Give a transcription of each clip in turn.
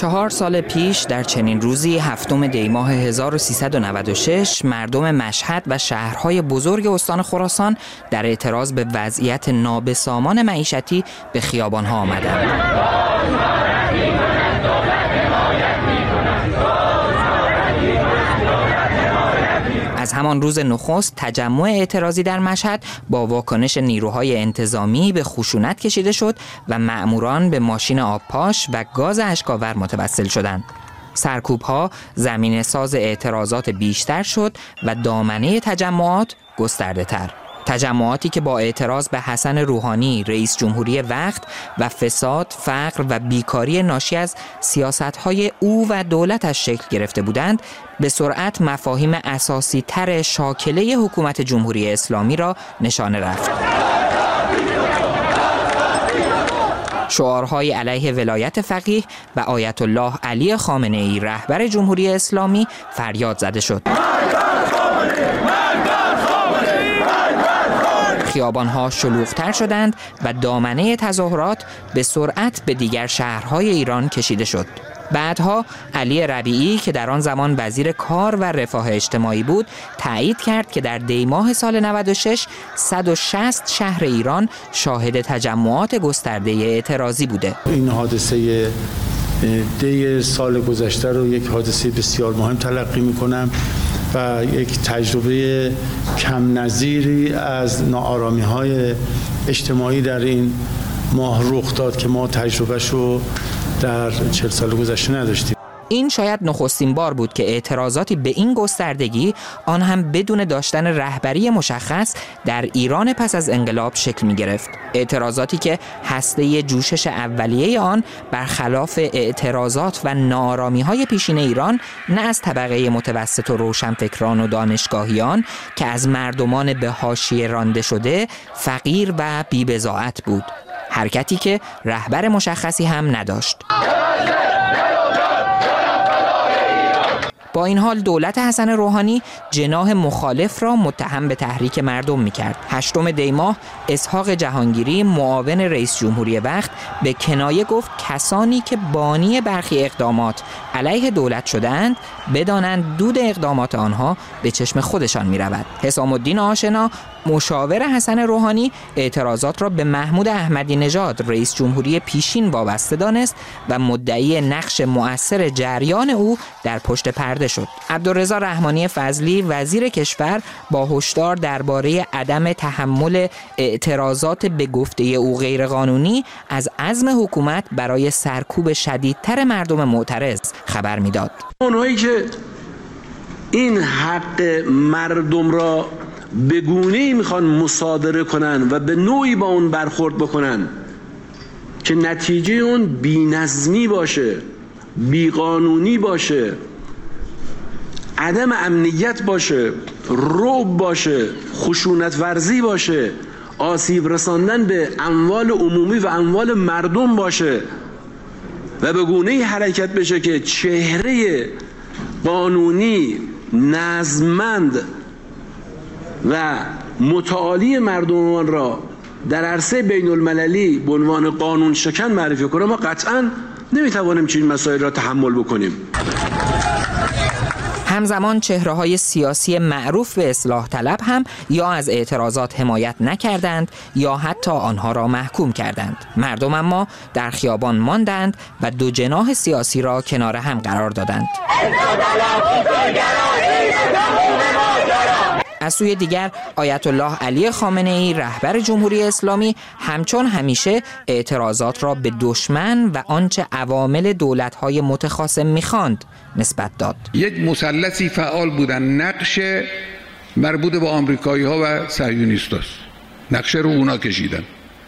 4 سال پیش در چنین روزی 7 دی ماه 1396 مردم مشهد و شهرهای بزرگ استان خراسان در اعتراض به وضعیت نابسامان معیشتی به خیابانها آمدند. از همان روز نخست تجمع اعتراضی در مشهد با واکنش نیروهای انتظامی به خشونت کشیده شد و مأموران به ماشین آبپاش و گاز اشک‌آور متوسل شدند. سرکوب‌ها زمینه ساز اعتراضات بیشتر شد و دامنه تجمعات گسترده‌تر. تجمعاتی که با اعتراض به حسن روحانی رئیس جمهوری وقت و فساد، فقر و بیکاری ناشی از سیاست‌های او و دولتش شکل گرفته بودند، به سرعت مفاهیم اساسی تر شاکله حکومت جمهوری اسلامی را نشانه رفت. شعارهای علیه ولایت فقیه و آیت الله علی خامنه‌ای رهبر جمهوری اسلامی فریاد زده شد. خیابان‌ها شلوغ‌تر شدند و دامنه تظاهرات به سرعت به دیگر شهرهای ایران کشیده شد. بعدها علی ربیعی که در آن زمان وزیر کار و رفاه اجتماعی بود، تایید کرد که در دی ماه سال 96 160 شهر ایران شاهد تجمعات گسترده اعتراضی بوده. این حادثه دی سال گذشته رو یک حادثه بسیار مهم تلقی می‌کنم و یک تجربه کم نظیری از ناآرامی‌های اجتماعی در این ماه رخ داد که ما تجربهش رو در 40 سال گذشته نداشتیم. این شاید نخستین بار بود که اعتراضاتی به این گستردگی، آن هم بدون داشتن رهبری مشخص، در ایران پس از انقلاب شکل می گرفت. اعتراضاتی که هسته جوشش اولیه آن برخلاف اعتراضات و ناآرامی‌های پیشین ایران نه از طبقه متوسط و روشنفکران و دانشگاهیان که از مردمان به حاشیه رانده شده، فقیر و بی‌بضاعت بود. حرکتی که رهبر مشخصی هم نداشت. با این حال دولت حسن روحانی جناح مخالف را متهم به تحریک مردم می‌کرد. 8 دی ماه اسحاق جهانگیری معاون رئیس جمهوری وقت به کنایه گفت کسانی که بانی برخی اقدامات علیه دولت شدند بدانند دود اقدامات آنها به چشم خودشان می‌رود. حسام الدین آشنا مشاور حسن روحانی اعتراضات را به محمود احمدی نژاد رئیس جمهوری پیشین وابسته دانست و مدعی نقش مؤثر جریان او در پشت پرده شد. عبدالرضا رحمانی فضلی وزیر کشور با هشدار درباره عدم تحمل اعتراضات به گفته او غیرقانونی از عزم حکومت برای سرکوب شدیدتر مردم معترض خبر میداد. اونهایی که این حق مردم را به گونه‌ای میخوان مصادره کنن و به نوعی با اون برخورد بکنن که نتیجه اون بی‌نظمی باشه، بیقانونی باشه، عدم امنیت باشه، رعب باشه، خشونت ورزی باشه، آسیب رساندن به اموال عمومی و اموال مردم باشه و به گونه‌ای حرکت بشه که چهره قانونی، نظممند و متعالی مردمان را در عرصه بین المللی به عنوان قانون شکن معرفی کنه، ما قطعاً نمیتوانیم چنین مسائل را تحمل بکنیم. همزمان چهره‌های سیاسی معروف به اصلاح طلب هم یا از اعتراضات حمایت نکردند یا حتی آنها را محکوم کردند. مردم اما در خیابان ماندند و دو جناح سیاسی را کنار هم قرار دادند. از سوی دیگر آیت الله علی خامنه‌ای رهبر جمهوری اسلامی همچون همیشه اعتراضات را به دشمن و آنچه عوامل دولت‌های متخاصم می‌خواند نسبت داد. یک مثلثی فعال بودن، نقش مربوط به آمریکایی‌ها و صهیونیست‌هاست. نقشه رو اونا کشیدن.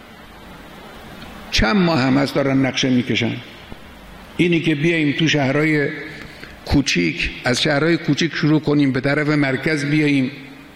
چند ماه هم هست دارن نقشه میکشن. اینی که بیاییم تو شهرهای کوچیک، از شهرهای کوچیک شروع کنیم به طرف مرکز بیاییم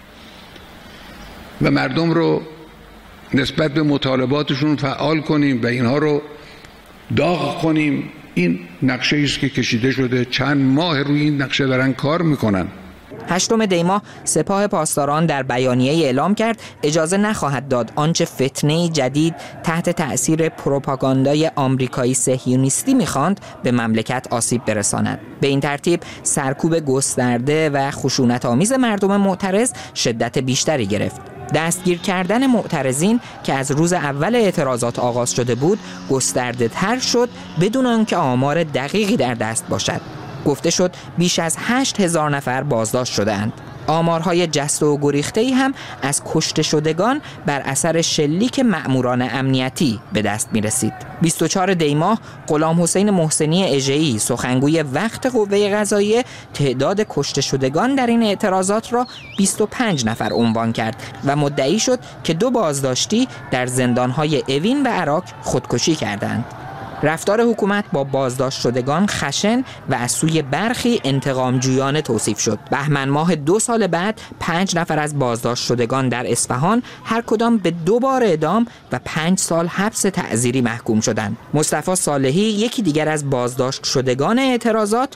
و مردم رو نسبت به مطالباتشون فعال کنیم و اینها رو داغ کنیم، این نقشه است که کشیده شده. چند ماه روی این نقشه دارن کار میکنن. 8 دی ماه سپاه پاسداران در بیانیه اعلام کرد اجازه نخواهد داد آنچه فتنه جدید تحت تأثیر پروپاگاندای آمریکایی صهیونیستی می‌خواند به مملکت آسیب برساند. به این ترتیب سرکوب گسترده و خشونت‌آمیز مردم معترض شدت بیشتری گرفت. دستگیر کردن معترضین که از روز اول اعتراضات آغاز شده بود گسترده تر شد بدون آنکه آمار دقیقی در دست باشد. گفته شد بیش از 8000 نفر بازداشت شدند. آمارهای جست و گریخته‌ای هم از کشته شدگان بر اثر شلیک مأموران امنیتی به دست می رسید. 24 دی ماه غلام حسین محسنی اژه‌ای سخنگوی وقت قوه قضاییه تعداد کشته شدگان در این اعتراضات را 25 نفر عنوان کرد و مدعی شد که 2 بازداشتی در زندانهای اوین و عراق خودکشی کردند. رفتار حکومت با بازداشت شدگان خشن و از سوی برخی انتقامجویانه توصیف شد. بهمن ماه 2 سال بعد 5 نفر از بازداشت شدگان در اصفهان هر کدام به 2 بار اعدام و 5 سال حبس تعزیری محکوم شدند. مصطفی صالحی یکی دیگر از بازداشت شدگان اعتراضات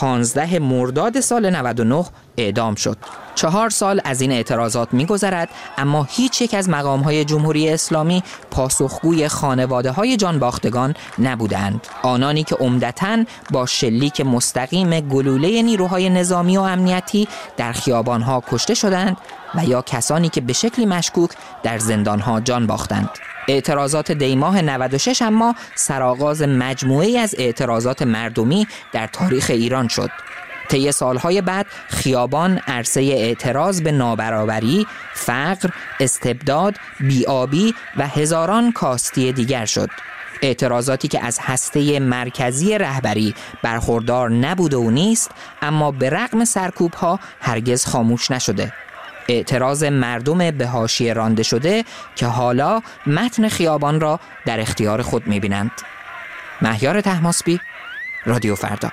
15 مرداد سال 99 اعدام شد. 4 سال از این اعتراضات می‌گذرد اما هیچ یک از مقام‌های جمهوری اسلامی پاسخگوی خانواده‌های جانباختگان نبودند. آنانی که عمدتاً با شلیک مستقیم گلوله نیروهای نظامی و امنیتی در خیابان‌ها کشته شدند و یا کسانی که به شکلی مشکوک در زندان‌ها جان باختند. اعتراضات دی ماه 96 اما سرآغاز مجموعه‌ای از اعتراضات مردمی در تاریخ ایران شد. طی سالهای بعد خیابان عرصه اعتراض به نابرابری، فقر، استبداد، بی‌آبی و هزاران کاستی دیگر شد. اعتراضاتی که از هسته مرکزی رهبری برخوردار نبود و نیست، اما به رغم سرکوب‌ها هرگز خاموش نشده. اعتراض مردم به حاشیه رانده شده که حالا متن خیابان را در اختیار خود می‌بینند. مهیار طهماسبی، رادیو فردا.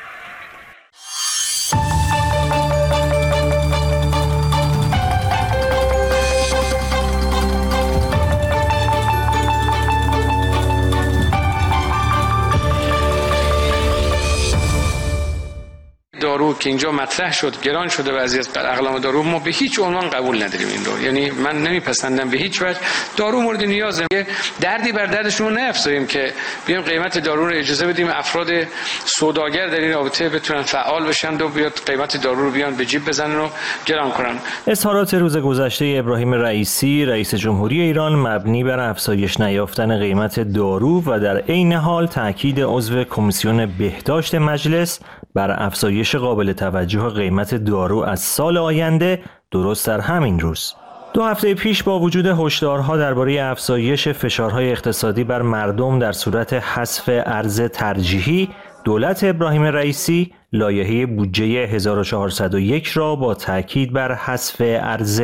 دارو که اینجا مطرح شد گران شده وضعیت بر اقلام دارو، ما به هیچ عنوان قبول نداریم این رو. یعنی من نمیپسندم به هیچ وجه. دارو مورد نیازه، دردی بر دردشون رو نیفزاییم که بیایم قیمت دارو رو اجازه بدیم افراد سوداگر در این رابطه بتونن فعال بشن و بیاد قیمت دارو رو بیان به جیب بزنن و گران کنن. اظهارات روز گذشته ابراهیم رئیسی رئیس جمهوری ایران مبنی بر افزایش نیافتن قیمت دارو و در عین حال تاکید عضو کمیسیون بهداشت مجلس بر افزایش قابل توجه قیمت دارو از سال آینده درست در همین روز. 2 هفته پیش با وجود هشدارها درباره افزایش فشارهای اقتصادی بر مردم در صورت حذف ارز ترجیحی، دولت ابراهیم رئیسی لایحه بودجه 1401 را با تاکید بر حذف ارز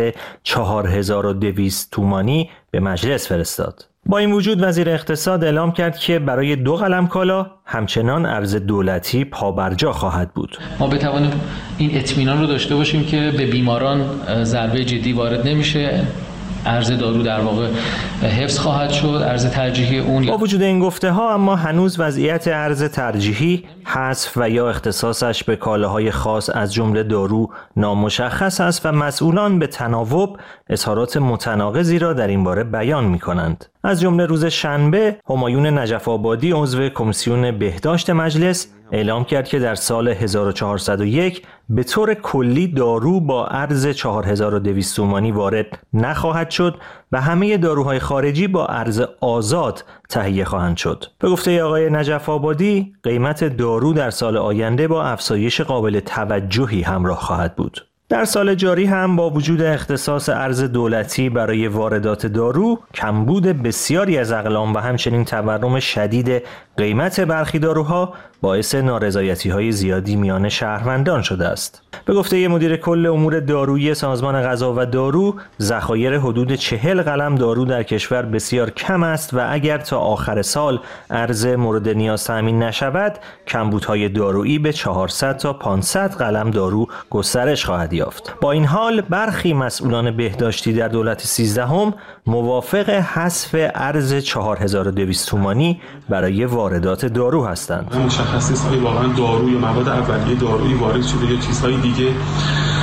4200 تومانی به مجلس فرستاد. با این وجود وزیر اقتصاد اعلام کرد که برای 2 قلم کالا همچنان ارز دولتی پابرجا خواهد بود. ما بتوانیم این اطمینان رو داشته باشیم که به بیماران ضربه جدی وارد نمیشه. ارز دارو در واقع حفظ خواهد شد، ارز ترجیحی اون. با وجود این گفته ها اما هنوز وضعیت ارز ترجیحی، حذف و یا اختصاصش به کالاهای خاص از جمله دارو نامشخص است و مسئولان به تناوب اظهارات متناقضی را در این باره بیان می کنند. از جمله روز شنبه همایون نجف آبادی عضو کمیسیون بهداشت مجلس اعلام کرد که در سال 1401 به طور کلی دارو با ارز 4200 تومانی وارد نخواهد شد و همه داروهای خارجی با ارز آزاد تهیه خواهند شد. به گفته آقای نجف آبادی قیمت دارو در سال آینده با افزایش قابل توجهی همراه خواهد بود. در سال جاری هم با وجود اختصاص ارز دولتی برای واردات دارو، کمبود بسیاری از اقلام و همچنین تورم شدید قیمت برخی داروها باعث نارضایتی‌های زیادی میان شهروندان شده است. به گفته مدیر کل امور دارویی سازمان غذا و دارو، ذخایر حدود 40 قلم دارو در کشور بسیار کم است و اگر تا آخر سال ارز مورد نیاز تامین نشود، کمبودهای دارویی به 400 تا 500 قلم دارو گسترش خواهد یافت. با این حال برخی مسئولان بهداشتی در دولت 13 موافق حذف ارز 4200 تومانی برای واردات دارو هستند. مشخص نیست آیا واقعا دارو یا مواد اولیه دارویی وارد شده یا چیزهای دیگه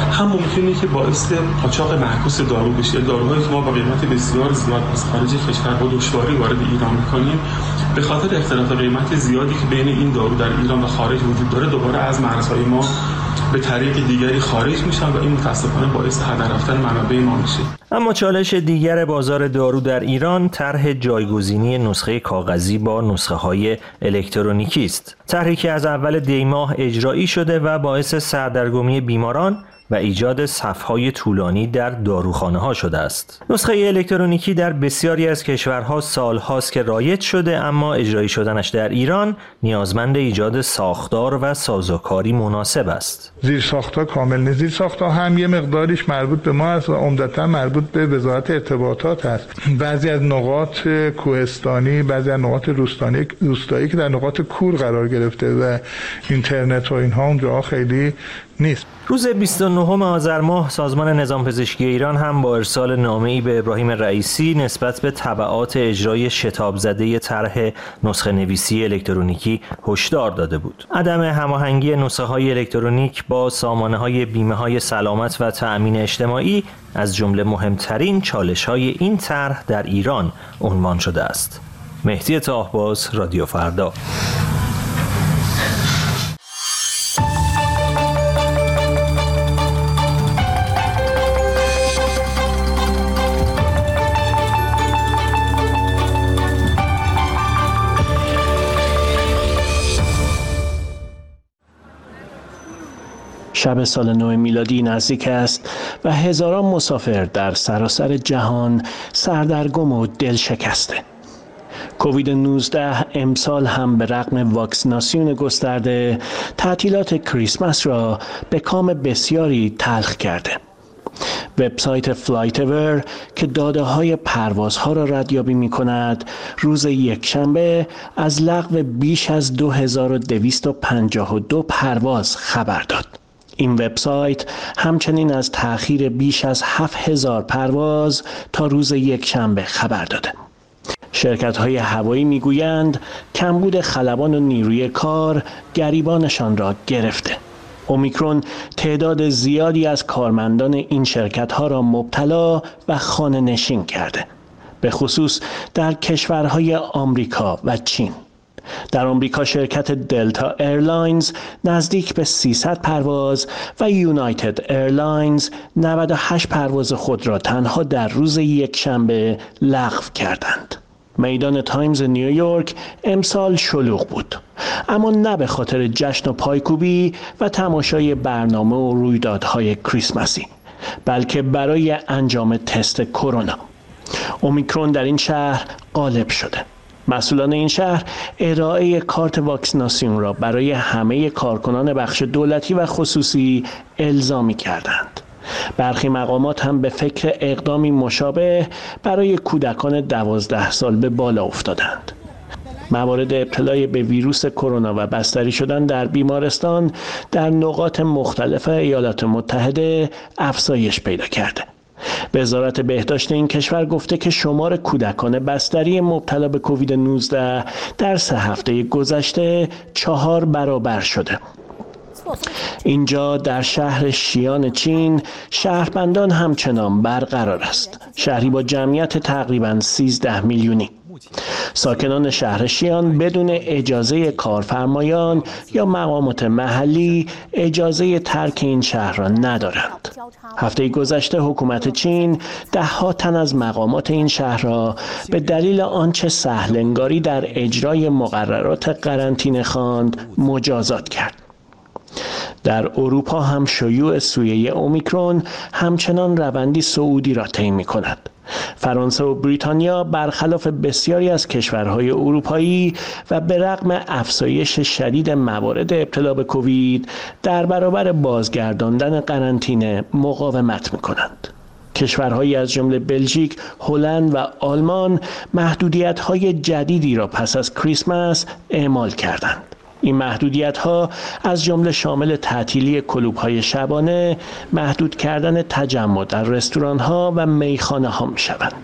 هم ممکنه که باعث قاچاق معکوس دارو بشه. داروهایی که ما با قیمت بسیار زیاد از خارج کشور با دشواری وارد ایران می‌کنیم، به خاطر اختلاف قیمت زیادی که بین این دارو در ایران و خارج وجود داره، دوباره از مرزهای ما به طریق دیگری خارج میشن و این متاسفانه باعث هدر رفتن منابع ما میشه. اما چالش دیگر بازار دارو در ایران طرح جایگزینی نسخه کاغذی با نسخه‌های الکترونیکی است. طرحی که از اول دی ماه اجرایی شده و باعث سردرگمی بیماران و ایجاد صف‌های طولانی در داروخانه‌ها شده است. نسخه الکترونیکی در بسیاری از کشورها سال‌هاست که رایج شده، اما اجرایی شدنش در ایران نیازمند ایجاد ساختار و سازوکاری مناسب است. زیرساخت‌ها کامل نیست. زیرساخت‌ها هم یه مقداریش مربوط به ما است و عمدتاً مربوط به وزارت ارتباطات است. بعضی از نقاط کوهستانی، بعضی از نقاط روستایی که در نقاط کور قرار گرفته و اینترنت و اینها اونجا خیلی نیست. روز 29 آذر ماه سازمان نظام پزشکی ایران هم با ارسال نامه‌ای به ابراهیم رئیسی نسبت به تبعات اجرای شتاب زده طرح نسخه نویسی الکترونیکی هشدار داده بود. عدم هماهنگی نسخه‌های الکترونیک با سامانه‌های بیمه‌های سلامت و تأمین اجتماعی از جمله مهمترین چالش‌های این طرح در ایران عنوان شده است. مهدی طاهباز، رادیو فردا. شب سال نو میلادی نزدیک است و هزاران مسافر در سراسر جهان سردرگم و دل شکسته. کووید 19 امسال هم به رغم واکسیناسیون گسترده تعطیلات کریسمس را به کام بسیاری تلخ کرده. وبسایت فلایتور که داده‌های پروازها را ردیابی می‌کند، روز یکشنبه از لغو بیش از 2252 پرواز خبر داد. این وبسایت همچنین از تأخیر بیش از 7000 پرواز تا روز یکشنبه خبر داده. شرکت‌های هوایی می‌گویند کمبود خلبان و نیروی کار گریبانشان را گرفته. اومیکرون تعداد زیادی از کارمندان این شرکت‌ها را مبتلا و خانه نشین کرده، به خصوص در کشورهای آمریکا و چین. در آمریکا شرکت دلتا ایرلاینز نزدیک به 300 پرواز و یونایتد ایرلاینز 98 پرواز خود را تنها در روز یکشنبه لغو کردند. میدان تایمز نیویورک امسال شلوغ بود، اما نه به خاطر جشن و پایکوبی و تماشای برنامه و رویدادهای کریسمسی، بلکه برای انجام تست کرونا. اومیکرون در این شهر غالب شده. مسئولان این شهر ارائه کارت واکسیناسیون را برای همه کارکنان بخش دولتی و خصوصی الزامی کردند. برخی مقامات هم به فکر اقدامی مشابه برای کودکان 12 سال به بالا افتادند. موارد ابتلای به ویروس کرونا و بستری شدن در بیمارستان در نقاط مختلف ایالات متحده افزایش پیدا کرده. وزارت بهداشت این کشور گفته که شمار کودکان بستری مبتلا به کووید 19 در 3 هفته گذشته 4 برابر شده. اینجا در شهر شیان چین شهروندان همچنان برقرار است. شهری با جمعیت تقریباً 13 میلیونی. ساکنان شهر شیان بدون اجازه کارفرمایان یا مقامات محلی اجازه ترک این شهر را ندارند. هفته گذشته حکومت چین 10 تن از مقامات این شهر را به دلیل آنچه سهل‌انگاری در اجرای مقررات قرنطینه خواند مجازات کرد. در اروپا هم شیوع سویه اومیکرون همچنان روندی صعودی را طی می‌کند. فرانسه و بریتانیا برخلاف بسیاری از کشورهای اروپایی و به رغم افزایش شدید موارد ابتلا به کووید در برابر بازگرداندن قرنطینه مقاومت می‌کنند. کشورهایی از جمله بلژیک، هلند و آلمان محدودیت‌های جدیدی را پس از کریسمس اعمال کردند. این محدودیت‌ها از جمله شامل تعطیلی کلوب‌های شبانه، محدود کردن تجمع در رستوران‌ها و میخانه‌ها می‌شوند.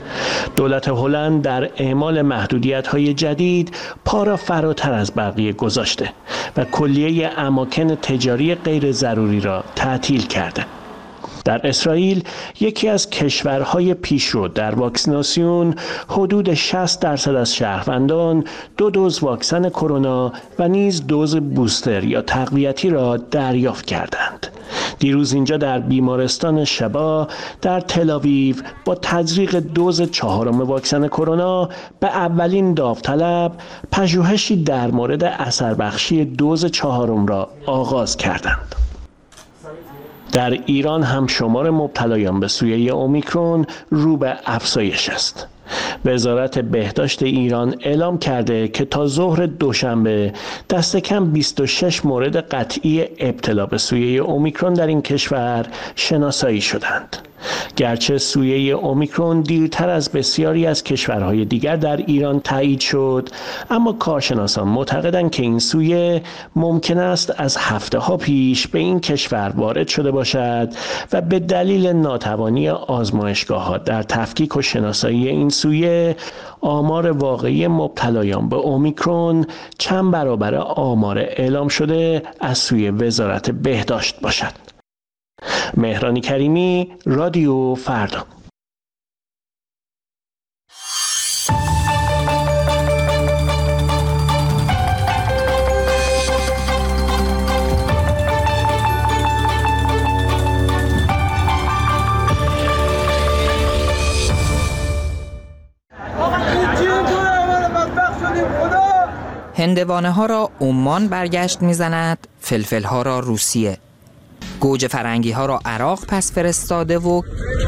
دولت هلند در اعمال محدودیت‌های جدید پا را فراتر از بقیه گذاشته و کلیه اماکن تجاری غیر ضروری را تعطیل کرده. در اسرائیل، یکی از کشورهای پیشرو در واکسیناسیون، حدود 60% از شهروندان 2 دوز واکسن کرونا و نیز دوز بوستر یا تقویتی را دریافت کردند. دیروز اینجا در بیمارستان شبا در تل‌آویو با تزریق دوز 4 واکسن کرونا به اولین داوطلب پژوهشی در مورد اثربخشی دوز 4 را آغاز کردند. در ایران هم شمار مبتلایان به سویه اومیکرون رو به افزایش است. وزارت بهداشت ایران اعلام کرده که تا ظهر دوشنبه دست کم 26 مورد قطعی ابتلا به سویه اومیکرون در این کشور شناسایی شدند. گرچه سویه اومیکرون دیرتر از بسیاری از کشورهای دیگر در ایران تایید شد، اما کارشناسان معتقدند که این سویه ممکن است از هفته‌ها پیش به این کشور وارد شده باشد و به دلیل ناتوانی آزمایشگاه‌ها در تفکیک و شناسایی این سویه آمار واقعی مبتلایان به اومیکرون چند برابر آمار اعلام شده از سوی وزارت بهداشت باشد. مهران کریمی، رادیو فردا. هندوانه ها را عمان برگشت میزند، فلفل ها را روسیه. گوجه فرنگی ها را عراق پس فرستاده و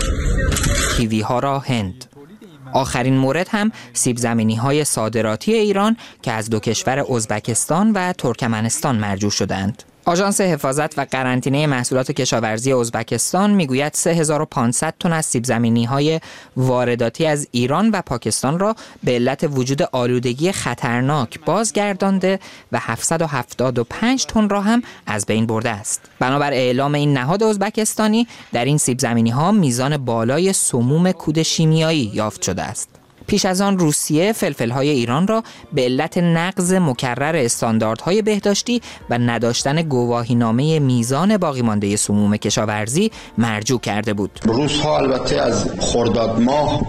کیوی ها را هند. آخرین مورد هم سیب زمینی های صادراتی ایران که از 2 کشور ازبکستان و ترکمنستان مرجوع شدند. آژانس حفاظت و قرنطینه محصولات کشاورزی ازبکستان میگوید 3500 تن از سیب زمینی های وارداتی از ایران و پاکستان را به علت وجود آلودگی خطرناک بازگردانده و 775 تن را هم از بین برده است. بنابر اعلام این نهاد ازبکستانی، در این سیب زمینی ها میزان بالای سموم کود شیمیایی یافت شده است. پیش از آن روسیه فلفل‌های ایران را به علت نقض مکرر استانداردهای بهداشتی و نداشتن گواهینامه میزان باقی مانده سموم کشاورزی مرجوع کرده بود. روس‌ها البته از خرداد ماه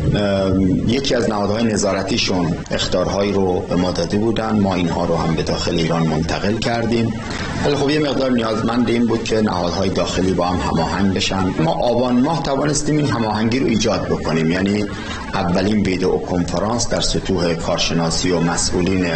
یکی از نهادهای نظارتیشون اخطارهایی رو به ما داده بودن، ما اینها رو هم به داخل ایران منتقل کردیم. ولی خب یه مقدار نیازمند این بود که نهادهای داخلی با هم هماهنگ بشن. ما آبان ماه توانستیم این هماهنگی رو ایجاد بکنیم، یعنی اولین ویدئو کنفرانس در سطوح کارشناسی و مسئولین.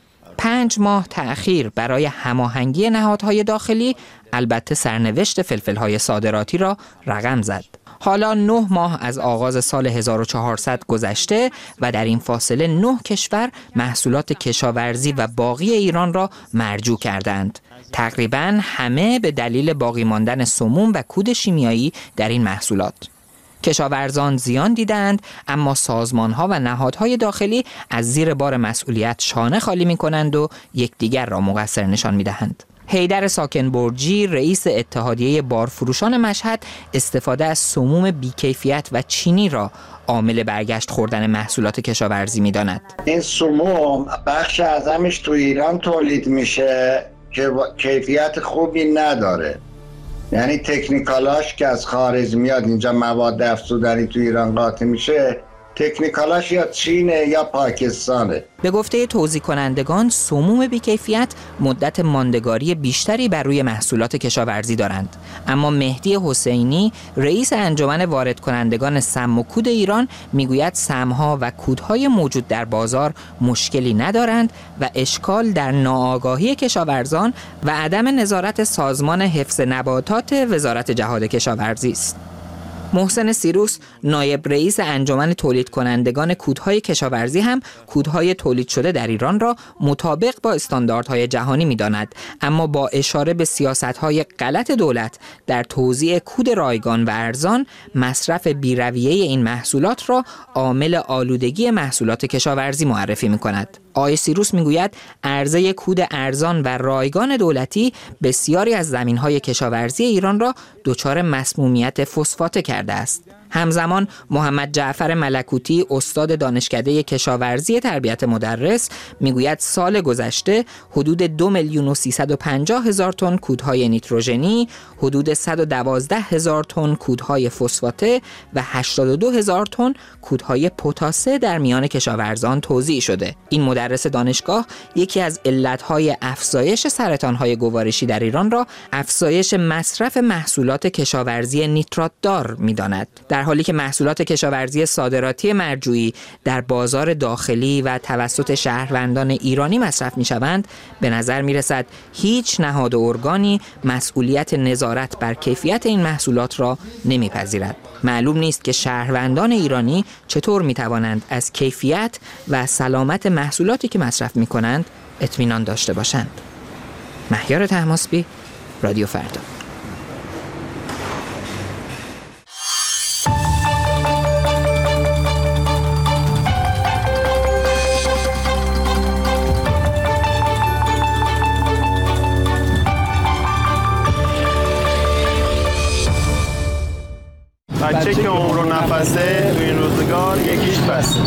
5 ماه تأخیر برای هماهنگی نهادهای داخلی البته سرنوشت فلفل‌های صادراتی را رقم زد. حالا 9 ماه از آغاز سال 1400 گذشته و در این فاصله 9 کشور محصولات کشاورزی و باقی ایران را مرجوع کردند. تقریباً همه به دلیل باقی ماندن سموم و کود شیمیایی در این محصولات. کشاورزان زیان دیدند، اما سازمان‌ها و نهادهای داخلی از زیر بار مسئولیت شانه خالی می‌کنند و یکدیگر را مقصر نشان می‌دهند. حیدر ساکنبرجی، رئیس اتحادیه بارفروشان مشهد، استفاده از سموم بیکیفیت و چینی را عامل برگشت خوردن محصولات کشاورزی می‌داند. این سموم بخش اعظمش تو ایران تولید میشه که کیفیت خوبی نداره. یعنی تکنیکالاش که از خارج میاد اینجا مواد افزودنی تو ایران قاطی میشه، تکنیکالاش یا چینه یا پاکستانه. به گفته توزیع کنندگان، سموم بیکیفیت مدت ماندگاری بیشتری بر روی محصولات کشاورزی دارند. اما مهدی حسینی، رئیس انجمن وارد کنندگان سم و کود ایران، میگوید سمها و کودهای موجود در بازار مشکلی ندارند و اشکال در ناآگاهی کشاورزان و عدم نظارت سازمان حفظ نباتات وزارت جهاد کشاورزی است. محسن سیروس، نایب رئیس انجمن تولید کنندگان کودهای کشاورزی، هم کودهای تولید شده در ایران را مطابق با استانداردهای جهانی می‌داند، اما با اشاره به سیاست‌های غلط دولت در توزیع کود رایگان و ارزان، مصرف بی‌رویه این محصولات را عامل آلودگی محصولات کشاورزی معرفی می‌کند. آقای سیروس میگوید عرضه کود ارزان و رایگان دولتی بسیاری از زمین‌های کشاورزی ایران را دچار مسمومیت فسفاته کرده است. همزمان محمد جعفر ملکوتی استاد دانشکده کشاورزی تربیت مدرس میگوید سال گذشته حدود 2,350,000 تن کودهای نیتروژنی، حدود 112,000 تن کودهای فسفاته و 82,000 تن کودهای پتاسه در میان کشاورزان توزیع شده. این مدرس دانشگاه یکی از علتهای افزایش سرطانهای گوارشی در ایران را افزایش مصرف محصولات کشاورزی نیترات دار می‌داند، در حالی که محصولات کشاورزی صادراتی مرجوعی در بازار داخلی و توسط شهروندان ایرانی مصرف می‌شوند. به نظر می‌رسد هیچ نهاد و ارگانی مسئولیت نظارت بر کیفیت این محصولات را نمی‌پذیرد. معلوم نیست که شهروندان ایرانی چطور می‌توانند از کیفیت و سلامت محصولاتی که مصرف می‌کنند اطمینان داشته باشند. مهیار طهماسبی، رادیو فردا. بچه که عمر و نفسه تو این روزگار یکیش بسه.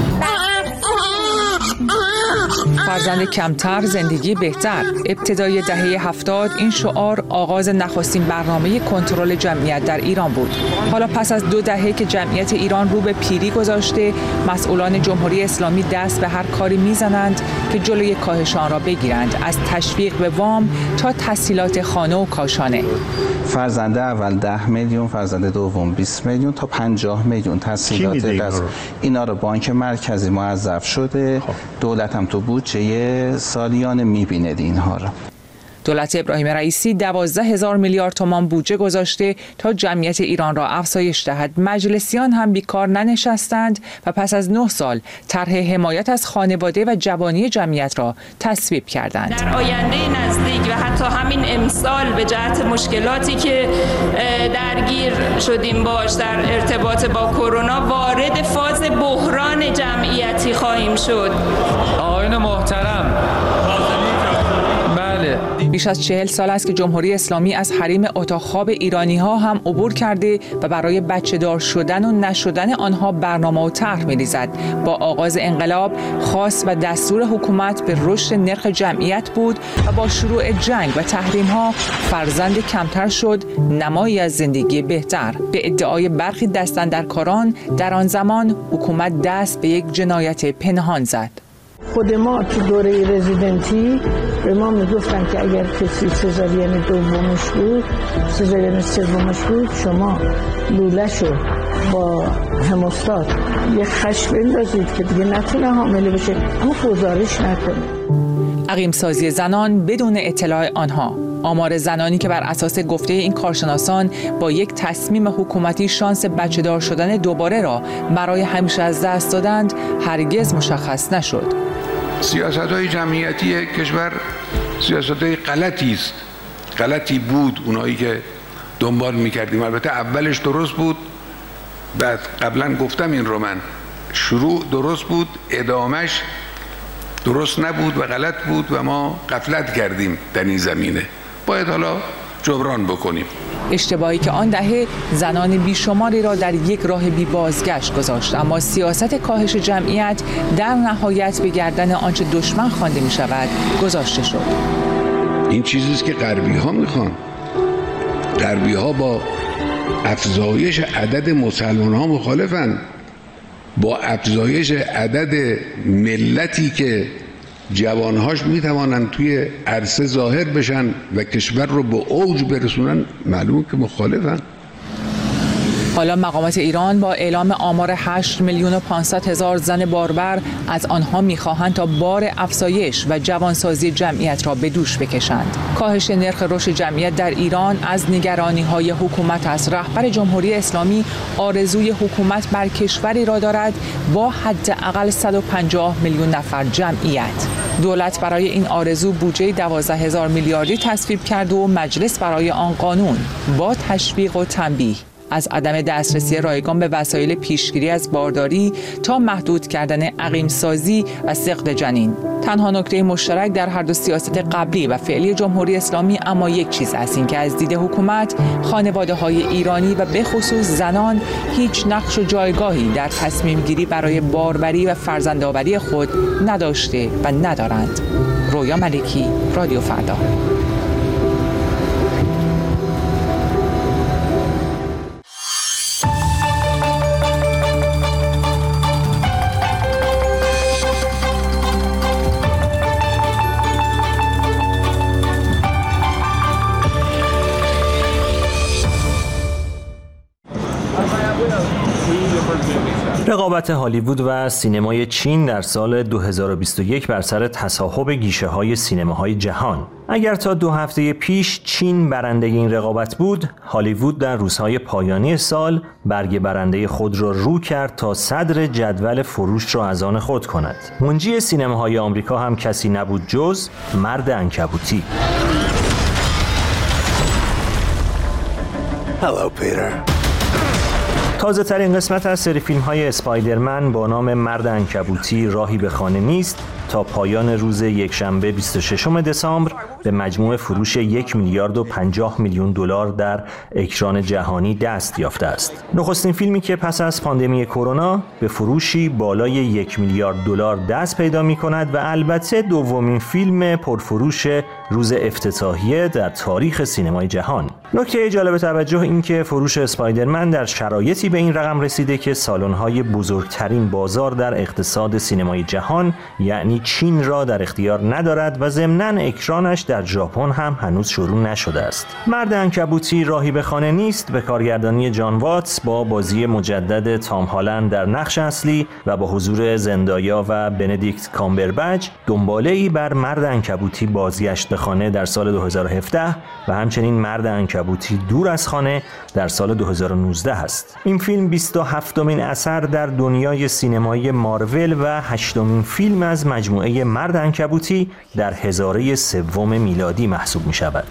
فرزند کمتر، زندگی بهتر. ابتدای دهه 70 این شعار آغاز نخستین برنامه کنترل جمعیت در ایران بود. حالا پس از 2 دهه که جمعیت ایران رو به پیری گذاشته، مسئولان جمهوری اسلامی دست به هر کاری میزنند که جلوی کاهش آن را بگیرند، از تشویق به وام تا تسهیلات خانه و کاشانه. فرزند اول 10 میلیون، فرزند دوم 20 میلیون تا 50 میلیون تسهیلات غذا. اینا رو بانک مرکزی موظف شده، دولت هم تو بودجه سالیانه میبینه اینها رو. دولت ابراهیم رئیسی 12,000 میلیارد تومان بودجه گذاشته تا جمعیت ایران را افزایش دهد. مجلسیان هم بیکار ننشستند و پس از 9 سال طرح حمایت از خانواده و جوانی جمعیت را تصویب کردند. در آینده نزدیک و حتی همین امسال به جهت مشکلاتی که درگیر شدیم باش در ارتباط با کرونا وارد فاز بحران جمعیتی خواهیم شد. آقایان محترم، بیش از 40 سال است که جمهوری اسلامی از حریم اتاق خواب ایرانی‌ها هم عبور کرده و برای بچه‌دار شدن و نشدن آنها برنامه و طرح می‌ریزد. با آغاز انقلاب خاص و دستور حکومت به رشد نرخ جمعیت بود و با شروع جنگ و تحریم‌ها فرزند کمتر شد، نمایی از زندگی بهتر. به ادعای برخی دستاندرکاران در آن زمان حکومت دست به یک جنایت پنهان زد. خود ما تو دوره رزیدنتی به ما میگفتن که اگر کسی سزارین دومش بود، سزارین سومش بود، شما لوله‌شو با هموستات یه خش بندازید که دیگه نتونه حامله بشه، اما گزارش نکنه. عقیم سازی زنان بدون اطلاع آنها. آمار زنانی که بر اساس گفته این کارشناسان با یک تصمیم حکومتی شانس بچه‌دار شدن دوباره را برای همیشه از دست دادند هرگز مشخص نشد. سیاست‌های جمعیتی کشور سیاست‌های غلطی بود. اونایی که دنبال می‌کردیم البته اولش درست بود، بعد قبلا گفتم این رو من، شروع درست بود، ادامش درست نبود و غلط بود و ما غفلت کردیم در این زمینه. باید حالا جبران بکنیم. اشتباهی که آن دهه زنان بیشماری را در یک راه بی بازگشت گذاشت، اما سیاست کاهش جمعیت در نهایت به گردن آنچه دشمن خوانده می شود گذاشته شد. این چیزی است که غربی ها میخوان. غربی ها با افزایش عدد مسلمان ها مخالفن، با افزایش عدد ملتی که جوانهاش میتوانند توی عرصه ظاهر بشن و کشور رو به اوج برسونن، معلومه که مخالفن. حالا مقامات ایران با اعلام آمار 8,500,000 زن باربر از آنها می‌خواهند تا بار افزایش و جوانسازی جمعیت را به دوش بکشند. کاهش نرخ رشد جمعیت در ایران از نگرانی‌های حکومت است. رهبر جمهوری اسلامی آرزوی حکومت بر کشوری را دارد با حداقل 150 میلیون نفر جمعیت. دولت برای این آرزو بودجه 12,000 میلیاردی تصویب کرد و مجلس برای آن قانون با تشویق و تنبیه از عدم دسترسی رایگان به وسایل پیشگیری از بارداری تا محدود کردن عقیم‌سازی و سقط جنین. تنها نکته مشترک در هر دو سیاست قبلی و فعلی جمهوری اسلامی اما یک چیز است، این که از دید حکومت خانواده‌های ایرانی و به خصوص زنان هیچ نقش و جایگاهی در تصمیم گیری برای باروری و فرزندآوری خود نداشته و ندارند. رویا ملکی، رادیو فردا. رقابت هالیوود و سینمای چین در سال 2021 بر سر تصاحب گیشه‌های سینماهای جهان. اگر تا 2 هفته پیش چین برنده این رقابت بود، هالیوود در روزهای پایانی سال برگ برنده خود را رو کرد تا صدر جدول فروش را از آن خود کند. منجی سینماهای آمریکا هم کسی نبود جز مرد عنکبوتی. Hello, Peter. تازه ترین قسمت از سری فیلم های اسپایدرمن با نام مرد عنکبوتی راهی به خانه نیست تا پایان روز یکشنبه 26 دسامبر به مجموع فروش 1.050 میلیون دلار در اکران جهانی دست یافته است. نخستین فیلمی که پس از پاندمی کرونا به فروشی بالای 1 میلیارد دلار دست پیدا می کند و البته دومین فیلم پرفروش روز افتتاحیه در تاریخ سینمای جهان. نکته جالب توجه این که فروش اسپایدرمن در شرایطی به این رقم رسیده که سالن‌های بزرگترین بازار در اقتصاد سینمای جهان یعنی چین را در اختیار ندارد و ضمناً اکرانش در ژاپن هم هنوز شروع نشده است. مرد عنکبوتی راهی به خانه نیست به کارگردانی جان واتس با بازی مجدد تام هالند در نقش اصلی و با حضور زندایا و بندیکت کامبربچ دنباله‌ای بر مرد عنکبوتی بازگشت به خانه در سال 2017 و همچنین مرد عنکبوتی دور از خانه در سال 2019 است. این فیلم 27مین اثر در دنیای سینمایی مارول و 8مین فیلم از مجموعه مرد عنکبوتی در هزاره سوم میلادی محسوب می شود.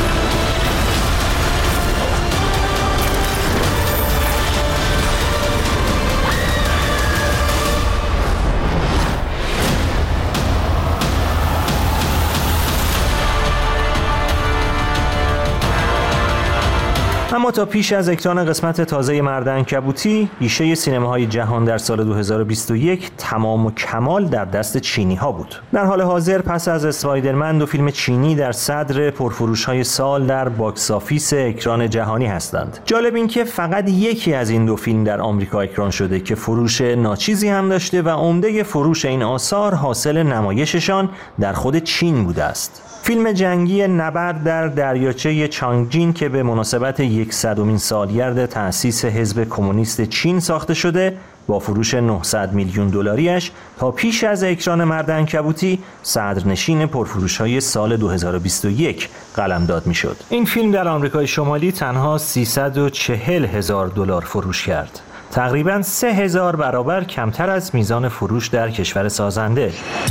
اما تا پیش از اکران قسمت تازه مرد عنکبوتی، گیشه سینماهای جهان در سال 2021 تمام و کمال در دست چینی ها بود. در حال حاضر پس از اسپایدرمن 2 فیلم چینی در صدر پرفروش های سال در باکس آفیس اکران جهانی هستند. جالب این که فقط یکی از این 2 فیلم در آمریکا اکران شده که فروش ناچیزی هم داشته و عمده فروش این آثار حاصل نمایششان در خود چین بوده است. فیلم جنگی نبرد در دریاچه چانگجین که به مناسبت 100مین سالگرد تأسیس حزب کمونیست چین ساخته شده با فروش 900 میلیون دلاریش تا پیش از اکران مرد عنکبوتی صدرنشین پرفروش‌های سال 2021 قلمداد می‌شد. این فیلم در آمریکای شمالی تنها 340,000 دلار فروش کرد. تقریباً 3000 برابر کمتر از میزان فروش در کشور سازنده.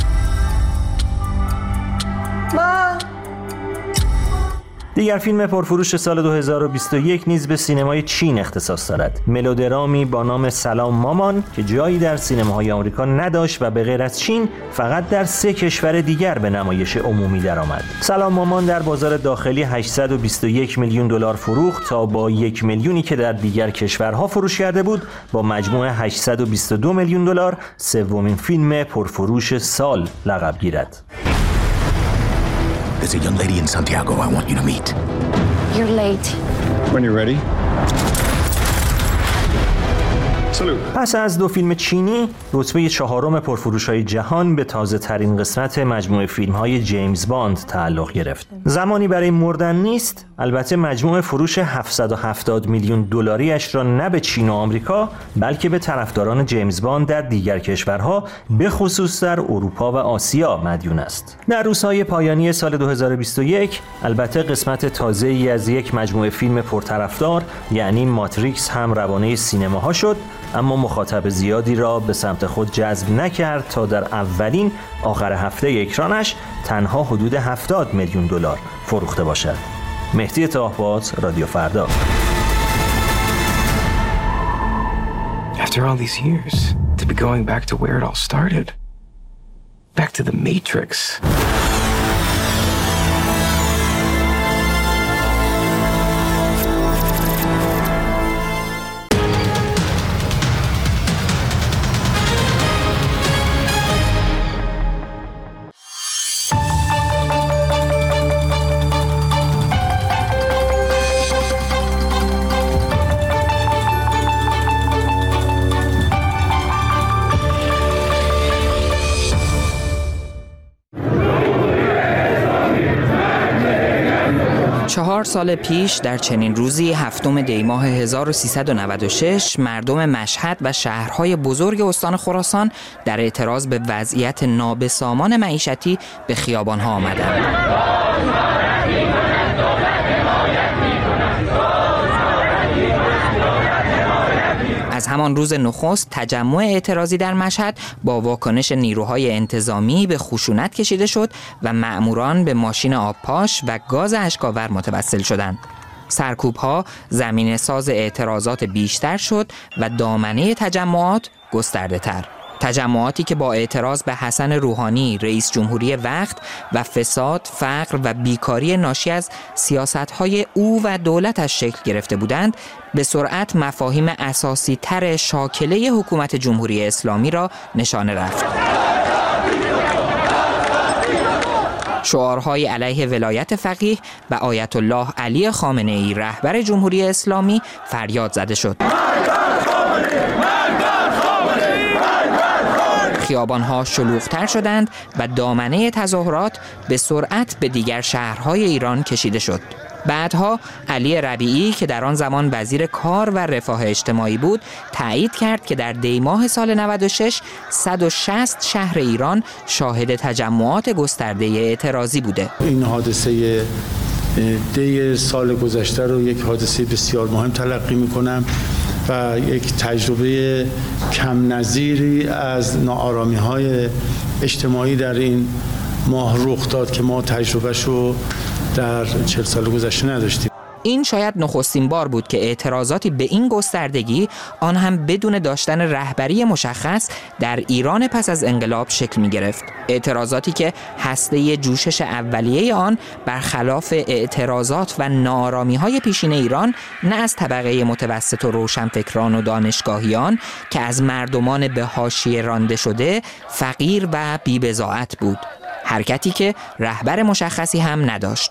دیگر فیلم پرفروش سال 2021 نیز به سینمای چین اختصاص دارد. ملودرامی با نام سلام مامان که جایی در سینماهای آمریکا نداشت و به غیر از چین فقط در 3 کشور دیگر به نمایش عمومی درآمد. سلام مامان در بازار داخلی 821 میلیون دلار فروخت تا با 1 میلیونی که در دیگر کشورها فروش کرده بود با مجموع 822 میلیون دلار سومین فیلم پرفروش سال لقب گیرد. There's a young lady in Santiago I want you to meet. You're late. When you're ready. پس از 2 فیلم چینی، رتبه 4م پرفروش‌های جهان به تازه ترین قسمت مجموعه فیلم‌های جیمز باند تعلق گرفت. زمانی برای مردن نیست، البته مجموع فروش 770 میلیون دلاریش را نه به چین و آمریکا، بلکه به طرفداران جیمز باند در دیگر کشورها، به خصوص در اروپا و آسیا مدیون است. در روزهای پایانی سال 2021، البته قسمت تازه‌ای از یک مجموعه فیلم پرطرفدار، یعنی ماتریکس هم روانه سینماها شد، اما مخاطب زیادی را به سمت خود جذب نکرد تا در اولین آخر هفته اکرانش تنها حدود 70 میلیون دلار فروخته باشد. مهدی طاهباز، رادیو فردا. After all these years, to be going back to where it all started. Back to the Matrix. چهار سال پیش در چنین روزی 7 دی ماه 1396 مردم مشهد و شهرهای بزرگ استان خراسان در اعتراض به وضعیت نابسامان معیشتی به خیابانها آمدند. از همان روز نخست تجمع اعتراضی در مشهد با واکنش نیروهای انتظامی به خشونت کشیده شد و مأموران به ماشین آبپاش و گاز اشک‌آور متوسل شدند. سرکوب‌ها زمینه ساز اعتراضات بیشتر شد و دامنه تجمعات گسترده‌تر. تجمعاتی که با اعتراض به حسن روحانی رئیس جمهوری وقت و فساد، فقر و بیکاری ناشی از سیاست‌های او و دولتش شکل گرفته بودند، به سرعت مفاهیم اساسی تر شاکله حکومت جمهوری اسلامی را نشانه رفت. شعارهای علیه ولایت فقیه و آیت الله علی خامنه‌ای رهبر جمهوری اسلامی فریاد زده شد. خیابان‌ها شلوغ‌تر شدند و دامنه تظاهرات به سرعت به دیگر شهرهای ایران کشیده شد. بعدها علی ربیعی که در آن زمان وزیر کار و رفاه اجتماعی بود، تایید کرد که در دی ماه سال 96 160 شهر ایران شاهد تجمعات گسترده اعتراضی بوده. این حادثه دی سال گذشته رو یک حادثه بسیار مهم تلقی می‌کنم و یک تجربه کم نظیری از ناآرامی‌های اجتماعی در این ماه رخ داد که ما تجربهشو در 40 سال گذشته نداشتیم. این شاید نخستین بار بود که اعتراضاتی به این گستردگی، آن هم بدون داشتن رهبری مشخص، در ایران پس از انقلاب شکل می گرفت. اعتراضاتی که هسته جوشش اولیه آن برخلاف اعتراضات و ناآرامی‌های پیشین ایران نه از طبقه متوسط و روشنفکران و دانشگاهیان که از مردمان به حاشیه رانده شده، فقیر و بی‌بضاعت بود. حرکتی که رهبر مشخصی هم نداشت.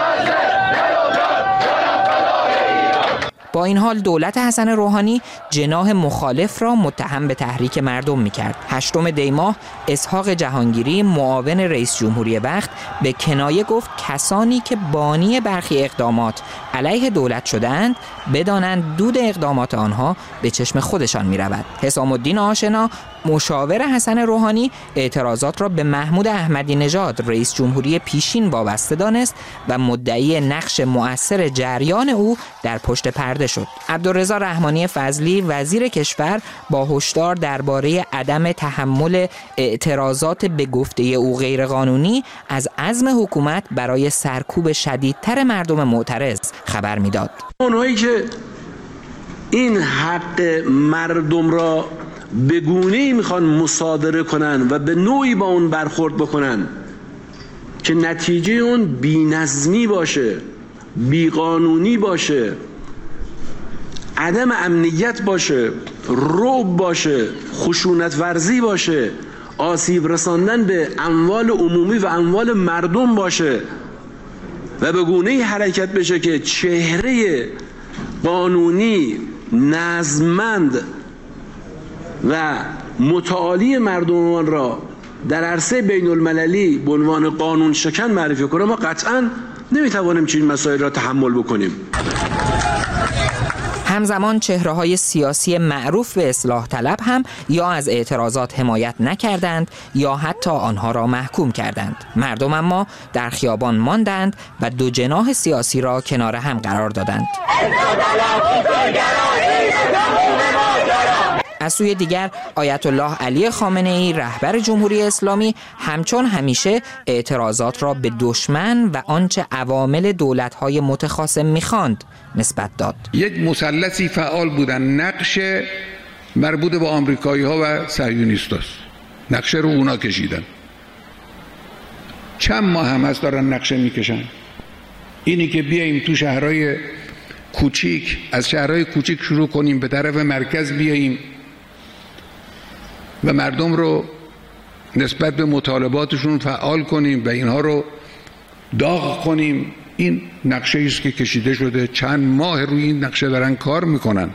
با این حال دولت حسن روحانی جناح مخالف را متهم به تحریک مردم می‌کرد. 8 دی ماه اسحاق جهانگیری معاون رئیس جمهوری وقت به کنایه گفت کسانی که بانی برخی اقدامات علیه دولت شدند بدانند دود اقدامات آنها به چشم خودشان می‌رود. حسام الدین آشنا مشاور حسن روحانی اعتراضات را به محمود احمدی نژاد رئیس جمهوری پیشین وابسته دانست و مدعی نقش مؤثر جریان او در پشت پرده شد. عبدالرضا رحمانی فضلی وزیر کشور با هشدار درباره عدم تحمل اعتراضات به گفته او غیرقانونی از عزم حکومت برای سرکوب شدیدتر مردم معترض خبر میداد. اونهایی که این حق مردم را به گونه‌ای میخوان مصادره کنن و به نوعی با اون برخورد بکنن که نتیجه اون بی‌نظمی باشه، بیقانونی باشه، عدم امنیت باشه، رعب باشه، خشونت ورزی باشه، آسیب رساندن به اموال عمومی و اموال مردم باشه و به گونه‌ای حرکت بشه که چهره قانونی، نظممند و متعالی مردمان را در عرصه بین المللی به عنوان قانون شکن معرفی کنه، ما قطعاً نمیتوانیم چنین مسائل را تحمل بکنیم. همزمان چهره‌های سیاسی معروف به اصلاح طلب هم یا از اعتراضات حمایت نکردند یا حتی آنها را محکوم کردند. مردم اما در خیابان ماندند و دو جناح سیاسی را کنار هم قرار دادند. از سوی دیگر آیت الله علی خامنه‌ای رهبر جمهوری اسلامی همچون همیشه اعتراضات را به دشمن و آنچه عوامل دولت‌های متخاصم می‌خواند نسبت داد. یک مثلثی فعال بودن، نقش مربوط به آمریکایی‌ها و صهیونیستاست. نقشه رو اونا کشیدن. چند ماه هم هست دارن نقشه میکشن. اینی که بیاییم تو شهرهای کوچیک، از شهرهای کوچیک شروع کنیم به طرف مرکز بیاییم و مردم رو نسبت به مطالباتشون فعال کنیم و اینها رو داغ کنیم، این نقشه است که کشیده شده. چند ماه روی این نقشه دارن کار میکنن.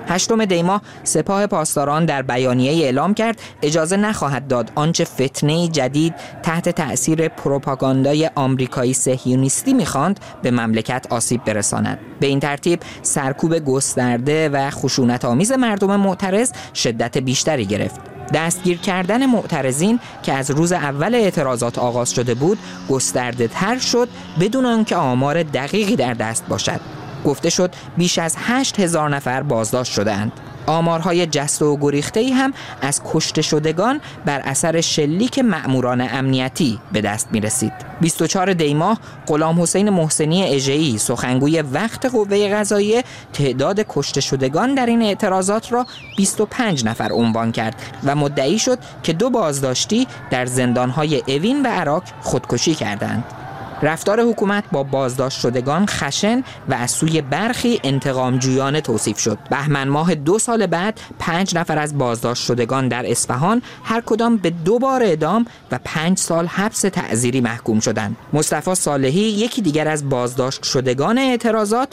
8 دی ماه سپاه پاسداران در بیانیه اعلام کرد اجازه نخواهد داد آنچه فتنه جدید تحت تأثیر پروپاگاندای آمریکایی صهیونیستی می‌خواند به مملکت آسیب برساند. به این ترتیب سرکوب گسترده و خشونت‌آمیز مردم معترض شدت بیشتری گرفت. دستگیر کردن معترضین که از روز اول اعتراضات آغاز شده بود گسترده تر شد بدون آنکه آمار دقیقی در دست باشد. گفته شد بیش از 8000 نفر بازداشت شدند. آمارهای جست و گریخته‌ای هم از کشته شدگان بر اثر شلیک مأموران امنیتی به دست می رسید. 24 دی ماه غلام حسین محسنی اژه‌ای سخنگوی وقت قوه قضاییه تعداد کشته شدگان در این اعتراضات را 25 نفر عنوان کرد و مدعی شد که 2 بازداشتی در زندانهای اوین و عراق خودکشی کردند. رفتار حکومت با بازداشت شدگان خشن و از سوی برخی انتقامجویانه توصیف شد. بهمن ماه 2 سال بعد 5 نفر از بازداشت شدگان در اصفهان هر کدام به 2 بار اعدام و 5 سال حبس تعزیری محکوم شدند. مصطفی صالحی یکی دیگر از بازداشت شدگان اعتراضات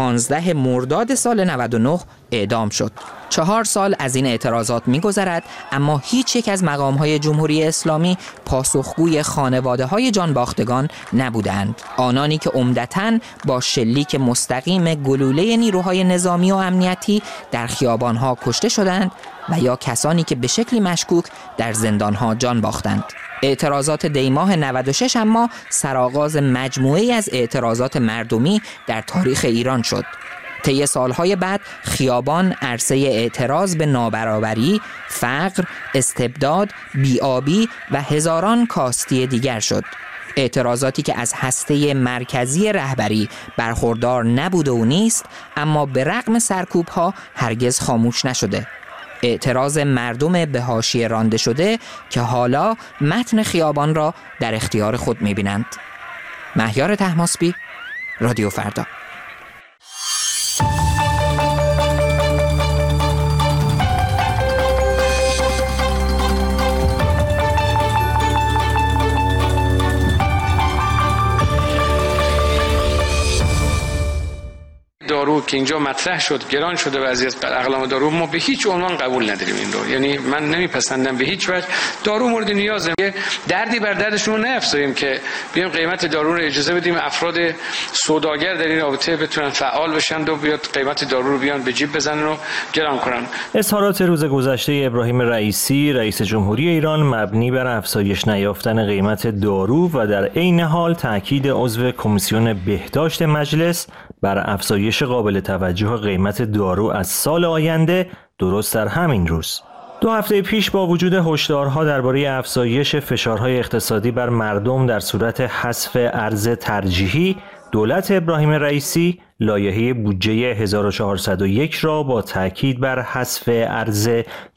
15 مرداد سال 99 اعدام شد. 4 سال از این اعتراضات می‌گذرد اما هیچ یک از مقام‌های جمهوری اسلامی پاسخگوی خانواده‌های جانباختگان نبودند. آنانی که عمدتاً با شلیک مستقیم گلوله نیروهای نظامی و امنیتی در خیابان‌ها کشته شدند و یا کسانی که به شکلی مشکوک در زندان‌ها جان باختند. اعتراضات دی ماه 96 اما سرآغاز مجموعه‌ای از اعتراضات مردمی در تاریخ ایران شد. طی سالهای بعد خیابان عرصه اعتراض به نابرابری، فقر، استبداد، بی‌آبی و هزاران کاستی دیگر شد. اعتراضاتی که از هسته مرکزی رهبری برخوردار نبوده و نیست، اما به رغم سرکوب‌ها هرگز خاموش نشده. اعتراض مردم به حاشیه رانده شده که حالا متن خیابان را در اختیار خود می‌بینند. مهیار طهماسبی، رادیو فردا. دارو که اینجا مطرح شد گران شده وضعیت از اقلام دارو، ما به هیچ عنوان قبول نداریم این رو. یعنی من نمیپسندم به هیچ وجه. دارو مورد نیازه، دردی بر دردشون نیفزاییم که بیایم قیمت دارو رو اجازه بدیم افراد سوداگر در این رابطه بتونن فعال بشن و بیاد قیمت دارو رو بیان به جیب بزنن و گران کنن. اظهارات روز گذشته ابراهیم رئیسی رئیس جمهوری ایران مبنی بر افزایش نیافتن قیمت دارو و در عین حال تاکید عضو کمیسیون بهداشت مجلس بر افزایش قابل توجه قیمت دارو از سال آینده درست در همین روز. 2 هفته پیش با وجود هشدارها درباره افزایش فشارهای اقتصادی بر مردم در صورت حذف ارز ترجیحی، دولت ابراهیم رئیسی لایحه بودجه 1401 را با تاکید بر حذف ارز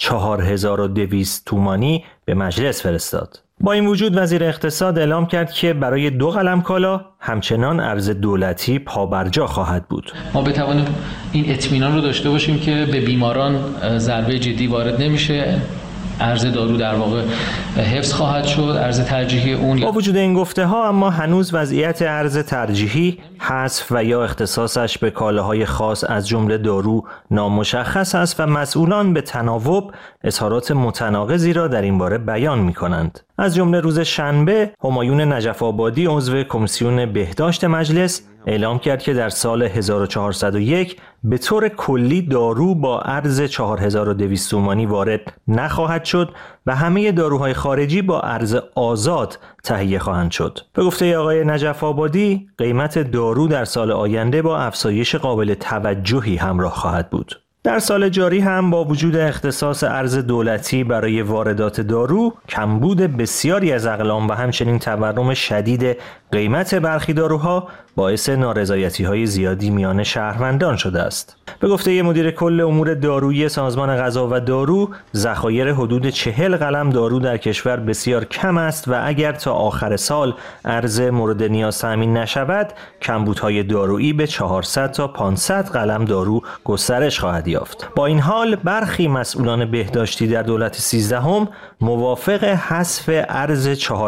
4200 تومانی به مجلس فرستاد. با این وجود وزیر اقتصاد اعلام کرد که برای 2 قلم کالا همچنان ارز دولتی پابرجا خواهد بود. ما بتوانیم این اطمینان رو داشته باشیم که به بیماران ضربه جدی وارد نمیشه. ارز دارو در واقع حفظ خواهد شد، ارز ترجیحی اون. با وجود این گفته ها اما هنوز وضعیت ارز ترجیحی، حذف و یا اختصاصش به کالاهای خاص از جمله دارو نامشخص است و مسئولان به تناوب اظهارات متناقضی را در این باره بیان می کنند. از جمله روز شنبه همایون نجف آبادی عضو کمیسیون بهداشت مجلس اعلام کرد که در سال 1401 به طور کلی دارو با ارز 4200 تومانی وارد نخواهد شد و همه داروهای خارجی با ارز آزاد تهیه خواهند شد. به گفته آقای نجف آبادی قیمت دارو در سال آینده با افزایش قابل توجهی همراه خواهد بود. در سال جاری هم با وجود اختصاص ارز دولتی برای واردات دارو، کمبود بسیاری از اقلام و همچنین تورم شدید قیمت برخی داروها باعث نارضایتی‌های زیادی میان شهروندان شده است. به گفته مدیر کل امور دارویی سازمان غذا و دارو، ذخایر حدود 40 قلم دارو در کشور بسیار کم است و اگر تا آخر سال ارز مورد نیاز تامین نشود، کمبودهای دارویی به 400 تا 500 قلم دارو گسترش خواهد یافت. با این حال برخی مسئولان بهداشتی در دولت 13 موافق حذف ارز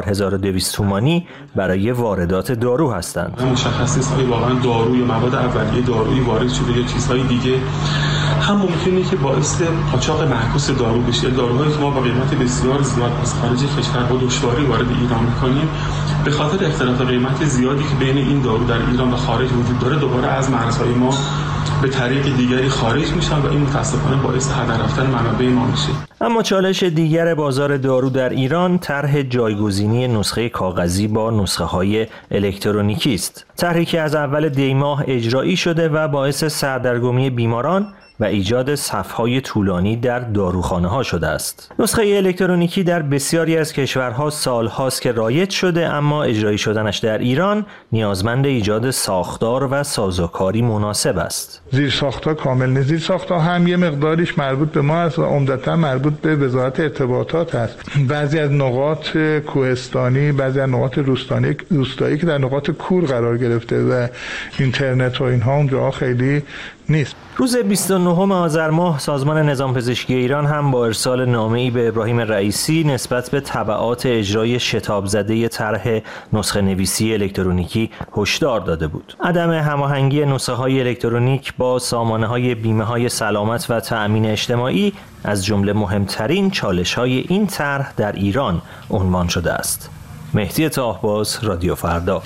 4200 تومانی برای واردات دارو هستند. مشخص نیست آیا واقعا دارو یا مواد اولیه دارویی وارد شده یا چیزهای دیگه، هم ممکنه که باعث قاچاق معکوس دارو بشه. داروهایی که ما با قیمت بسیار زیاد از خارج کشور با دشواری وارد ایران می‌کنیم، به خاطر اختلاف قیمت زیادی که بین این دارو در ایران و خارج وجود داره، دوباره از مرزهای ما به طریق دیگری خارج میشن و این متاسفانه باعث هدر رفتن منابع ما میشه. اما چالش دیگر بازار دارو در ایران طرح جایگزینی نسخه کاغذی با نسخه‌های الکترونیکی است. طرحی که از اول دی ماه اجرایی شده و باعث سردرگمی بیماران و ایجاد صف‌های طولانی در داروخانه‌ها شده است. نسخه الکترونیکی در بسیاری از کشورها سال‌هاست که رایج شده، اما اجرایی شدنش در ایران نیازمند ایجاد ساختار و سازوکاری مناسب است. زیرساخت‌ها کامل نیست. زیرساخت‌ها هم یه مقداریش مربوط به ما است و عمدتاً مربوط به وزارت ارتباطات است. بعضی از نقاط کوهستانی، بعضی از نقاط روستایی که در نقاط کور قرار گرفته و اینترنت و اینها اونجا خیلی نیست. روز 29 آذر ماه سازمان نظام پزشکی ایران هم با ارسال نامه‌ای به ابراهیم رئیسی نسبت به تبعات اجرای شتاب زده طرح نسخه نویسی الکترونیکی هشدار داده بود. عدم هماهنگی نسخه‌های الکترونیک با سامانه‌های بیمه‌های سلامت و تأمین اجتماعی از جمله مهمترین چالش‌های این طرح در ایران عنوان شده است. مهدی طاهباز، رادیو فردا.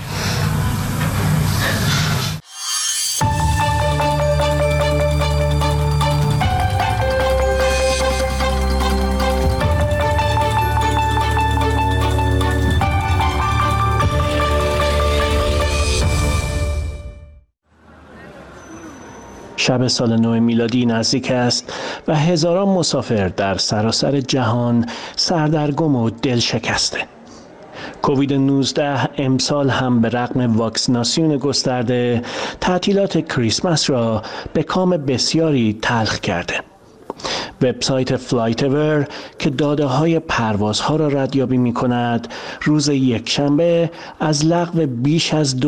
شب سال نو میلادی نزدیک است و هزاران مسافر در سراسر جهان سردرگم و دل شکسته. کووید 19 امسال هم به رغم واکسیناسیون گسترده تعطیلات کریسمس را به کام بسیاری تلخ کرده. وبسایت فلایتور که داده‌های پروازها را ردیابی می‌کند، روز یکشنبه از لغو بیش از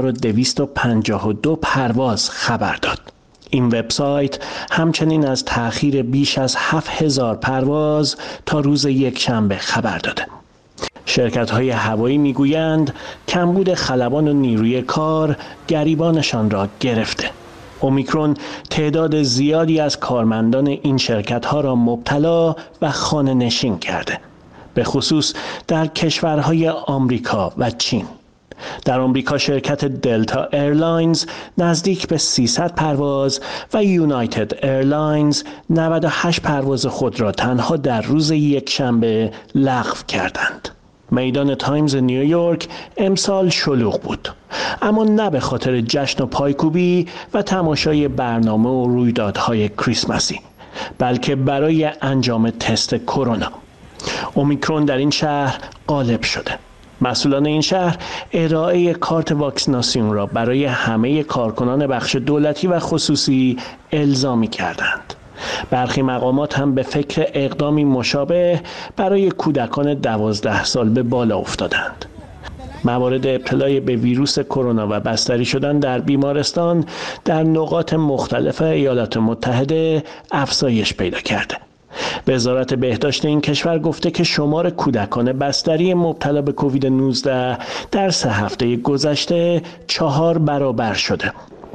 2252 پرواز خبر داد. این وبسایت همچنین از تأخیر بیش از 7000 پرواز تا روز یکشنبه خبر داده. شرکت‌های هوایی می‌گویند کمبود خلبان و نیروی کار گریبانشان را گرفته. اومیکرون تعداد زیادی از کارمندان این شرکت‌ها را مبتلا و خانه نشین کرده، به خصوص در کشورهای آمریکا و چین. در آمریکا شرکت دلتا ایرلاینز نزدیک به 300 پرواز و یونایتد ایرلاینز 98 پرواز خود را تنها در روز یکشنبه لغو کردند. میدان تایمز نیویورک امسال شلوغ بود، اما نه به خاطر جشن و پایکوبی و تماشای برنامه و رویدادهای کریسمسی، بلکه برای انجام تست کرونا. اومیکرون در این شهر غالب شده. مسئولان این شهر ارائه کارت واکسیناسیون را برای همه کارکنان بخش دولتی و خصوصی الزامی کردند. برخی مقامات هم به فکر اقدامی مشابه برای کودکان 12 سال به بالا افتادند. موارد ابتلای به ویروس کرونا و بستری شدن در بیمارستان در نقاط مختلف ایالات متحده افزایش پیدا کرده. وزارت بهداشت این کشور گفته که شمار کودکان بستری مبتلا به کووید 19 در 3 هفته گذشته 4 برابر شده.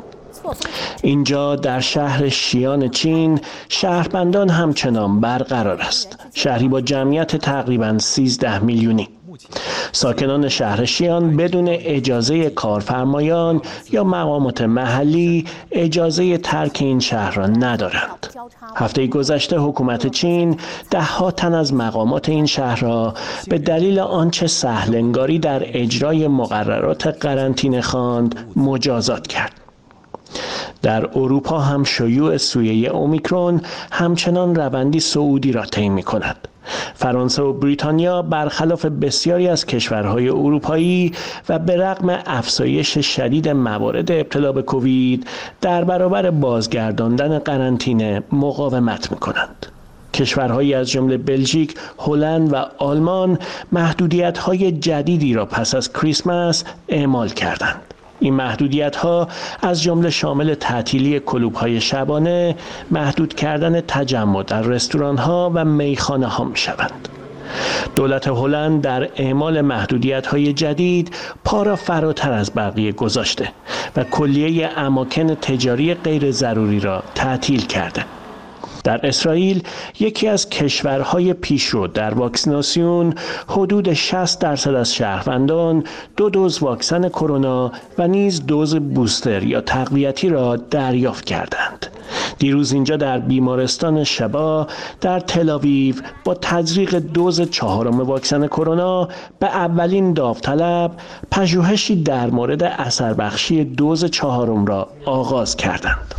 اینجا در شهر شیان چین شهروندان همچنان برقرار است. شهری با جمعیت تقریباً 13 میلیونی. ساکنان شهر شیان بدون اجازه کارفرمایان یا مقامات محلی اجازه ترک این شهر را ندارند. هفته گذشته حکومت چین 10 تن از مقامات این شهر را به دلیل آنچه سهل‌انگاری در اجرای مقررات قرنطینه خواند مجازات کرد. در اروپا هم شیوع سویه اومیکرون همچنان روندی صعودی را طی می‌کند. فرانسه و بریتانیا برخلاف بسیاری از کشورهای اروپایی و به رغم افزایش شدید موارد ابتلا به کووید در برابر بازگرداندن قرنطینه مقاومت می‌کنند. کشورهایی از جمله بلژیک، هلند و آلمان محدودیت‌های جدیدی را پس از کریسمس اعمال کردند. این محدودیت‌ها از جمله شامل تعطیلی کلوب‌های شبانه، محدود کردن تجمع در رستوران‌ها و میخانه‌ها می‌شوند. دولت هلند در اعمال محدودیت‌های جدید پا را فراتر از بقیه گذاشته و کلیه اماکن تجاری غیر ضروری را تعطیل کرده. در اسرائیل، یکی از کشورهای پیشرو در واکسیناسیون، حدود 60% از شهروندان 2 دوز واکسن کرونا و نیز دوز بوستر یا تقویتی را دریافت کردند. دیروز اینجا در بیمارستان شبا در تل‌آویو با تزریق دوز 4 واکسن کرونا به اولین داوطلب پژوهشی در مورد اثر بخشی دوز 4 را آغاز کردند.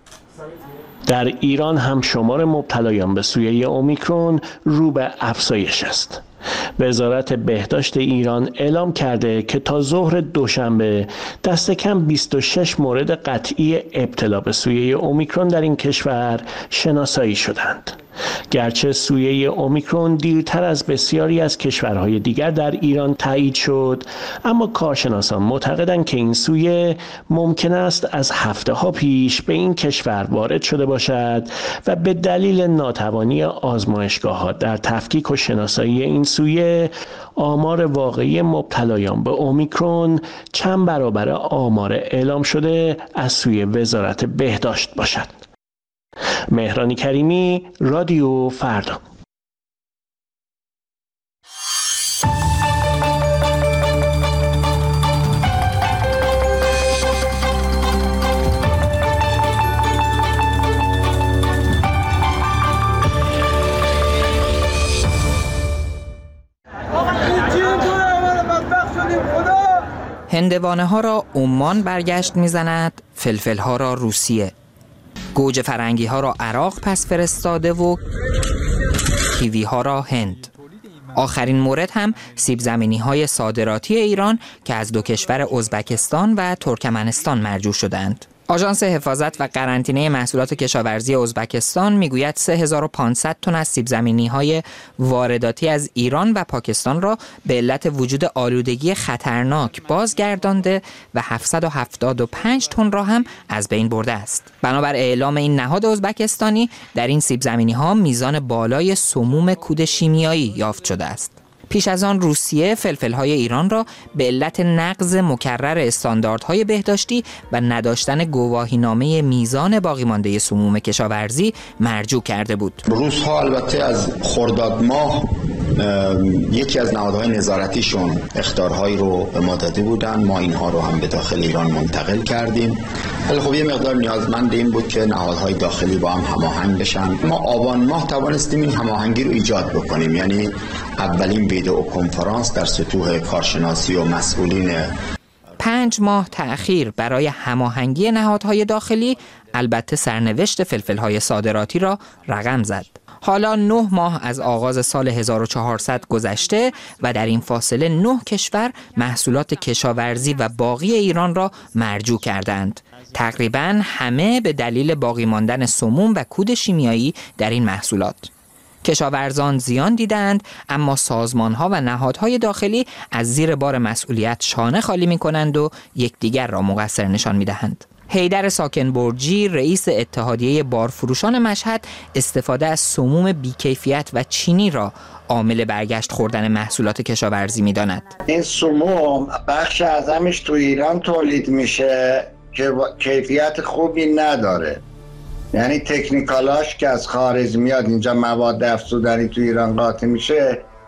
در ایران هم شمار مبتلایان به سویه اومیکرون رو به افزایش است. وزارت بهداشت ایران اعلام کرده که تا ظهر دوشنبه دست کم 26 مورد قطعی ابتلا به سویه اومیکرون در این کشور شناسایی شدند. گرچه سویه اومیکرون دیرتر از بسیاری از کشورهای دیگر در ایران تایید شد، اما کارشناسان معتقدند که این سویه ممکن است از هفته‌ها پیش به این کشور وارد شده باشد و به دلیل ناتوانی آزمایشگاه‌ها در تفکیک و شناسایی این سویه آمار واقعی مبتلایان به اومیکرون چند برابر آمار اعلام شده از سوی وزارت بهداشت باشد. مهران کریمی، رادیو فردا. هندوانه ها را عمان برگشت میزند، فلفل ها را روسیه. گوجه فرنگی ها را عراق پس فرستاده و کیوی ها را هند. آخرین مورد هم سیب زمینی های صادراتی ایران که از 2 کشور ازبکستان و ترکمنستان مرجوع شدند. آژانس حفاظت و قرنطینه محصولات کشاورزی ازبکستان میگوید 3500 تن از سیب زمینی های وارداتی از ایران و پاکستان را به علت وجود آلودگی خطرناک بازگردانده و 775 تن را هم از بین برده است. بنابر اعلام این نهاد ازبکستانی، در این سیب زمینی ها میزان بالای سموم کود شیمیایی یافت شده است. پیش از آن روسیه فلفل‌های ایران را به علت نقض مکرر استانداردهای بهداشتی و نداشتن گواهینامه میزان باقی مانده سموم کشاورزی مرجوع کرده بود. روس‌ها البته از خرداد ماه یکی از نهادهای نظارتیشون اخطارهایی رو به ما داده بودن، ما اینها رو هم به داخل ایران منتقل کردیم. ولی خب یه مقدار نیازمند این بود که نهادهای داخلی با هم هماهنگ بشن. ما آبان ماه توانستیم این هماهنگی رو ایجاد بکنیم، یعنی اولین ویدئو کنفرانس در سطوح کارشناسی و مسئولین. 5 ماه تأخیر برای هماهنگی نهادهای داخلی البته سرنوشت فلفل‌های صادراتی را رقم زد. حالا 9 ماه از آغاز سال 1400 گذشته و در این فاصله 9 کشور محصولات کشاورزی و باغی ایران را مرجوع کردند. تقریباً همه به دلیل باقی ماندن سموم و کود شیمیایی در این محصولات. کشاورزان زیان دیدند، اما سازمان‌ها و نهادهای داخلی از زیر بار مسئولیت شانه خالی می‌کنند و یکدیگر را مقصر نشان می‌دهند. حیدر ساکنبرجی، رئیس اتحادیه بارفروشان مشهد، استفاده از سموم بیکیفیت و چینی را عامل برگشت خوردن محصولات کشاورزی می‌داند. این سموم بخش اعظمش تو ایران تولید میشه که کیفیت خوبی نداره. یعنی تکنیکالاش که از خارج میاد اینجا مواد افزودنی تو ایران قاطی میشه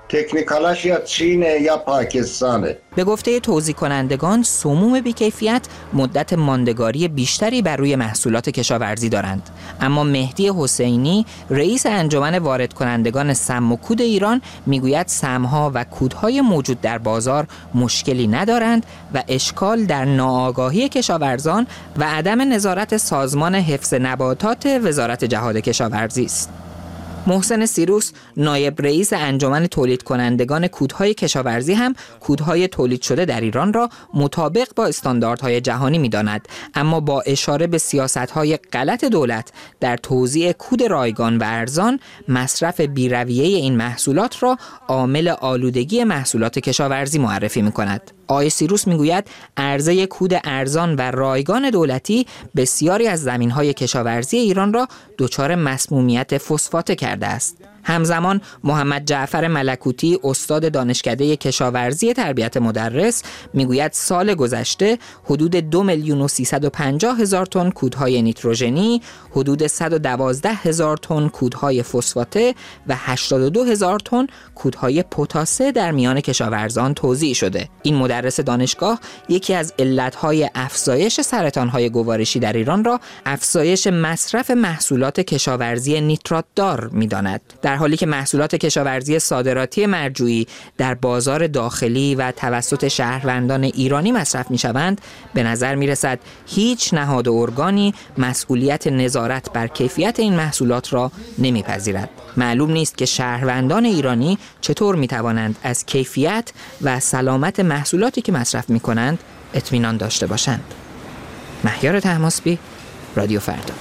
تکنیکالاش یا چینه یا پاکستانه. به گفته توزیع کنندگان سموم بیکیفیت مدت ماندگاری بیشتری بر روی محصولات کشاورزی دارند، اما مهدی حسینی رئیس انجمن وارد کنندگان سم و کود ایران میگوید سمها و کودهای موجود در بازار مشکلی ندارند و اشکال در ناآگاهی کشاورزان و عدم نظارت سازمان حفظ نباتات وزارت جهاد کشاورزی است. محسن سیروس نایب رئیس انجمن تولید کنندگان کودهای کشاورزی هم کودهای تولید شده در ایران را مطابق با استانداردهای جهانی می‌داند، اما با اشاره به سیاست‌های غلط دولت در توزیع کود رایگان و ارزان، مصرف بی‌رویه این محصولات را عامل آلودگی محصولات کشاورزی معرفی می‌کند. آقای سیروس میگوید عرضه کود ارزان و رایگان دولتی بسیاری از زمین‌های کشاورزی ایران را دچار مسمومیت فسفاته کرده است. همزمان محمد جعفر ملکوتی استاد دانشکده کشاورزی تربیت مدرس میگوید سال گذشته حدود 2,350,000 تن کودهای نیتروژنی، حدود 112,000 تن کودهای فسفاته و 82,000 تن کودهای پتاسه در میان کشاورزان توزیع شده. این مدرس دانشگاه یکی از علتهای افزایش سرطانهای گوارشی در ایران را افزایش مصرف محصولات کشاورزی نیتراتدار می‌داند، در حالی که محصولات کشاورزی صادراتی مرجوعی در بازار داخلی و توسط شهروندان ایرانی مصرف می‌شوند. به نظر می‌رسد هیچ نهاد و ارگانی مسئولیت نظارت بر کیفیت این محصولات را نمی‌پذیرد. معلوم نیست که شهروندان ایرانی چطور می‌توانند از کیفیت و سلامت محصولاتی که مصرف می‌کنند اطمینان داشته باشند. مهیار طهماسبی، رادیو فردا.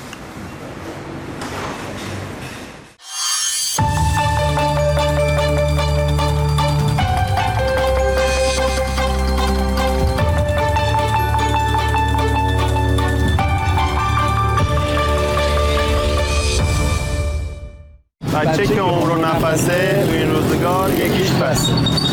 بچه که عمر و نفسه تو این روزگار یکیش بسه.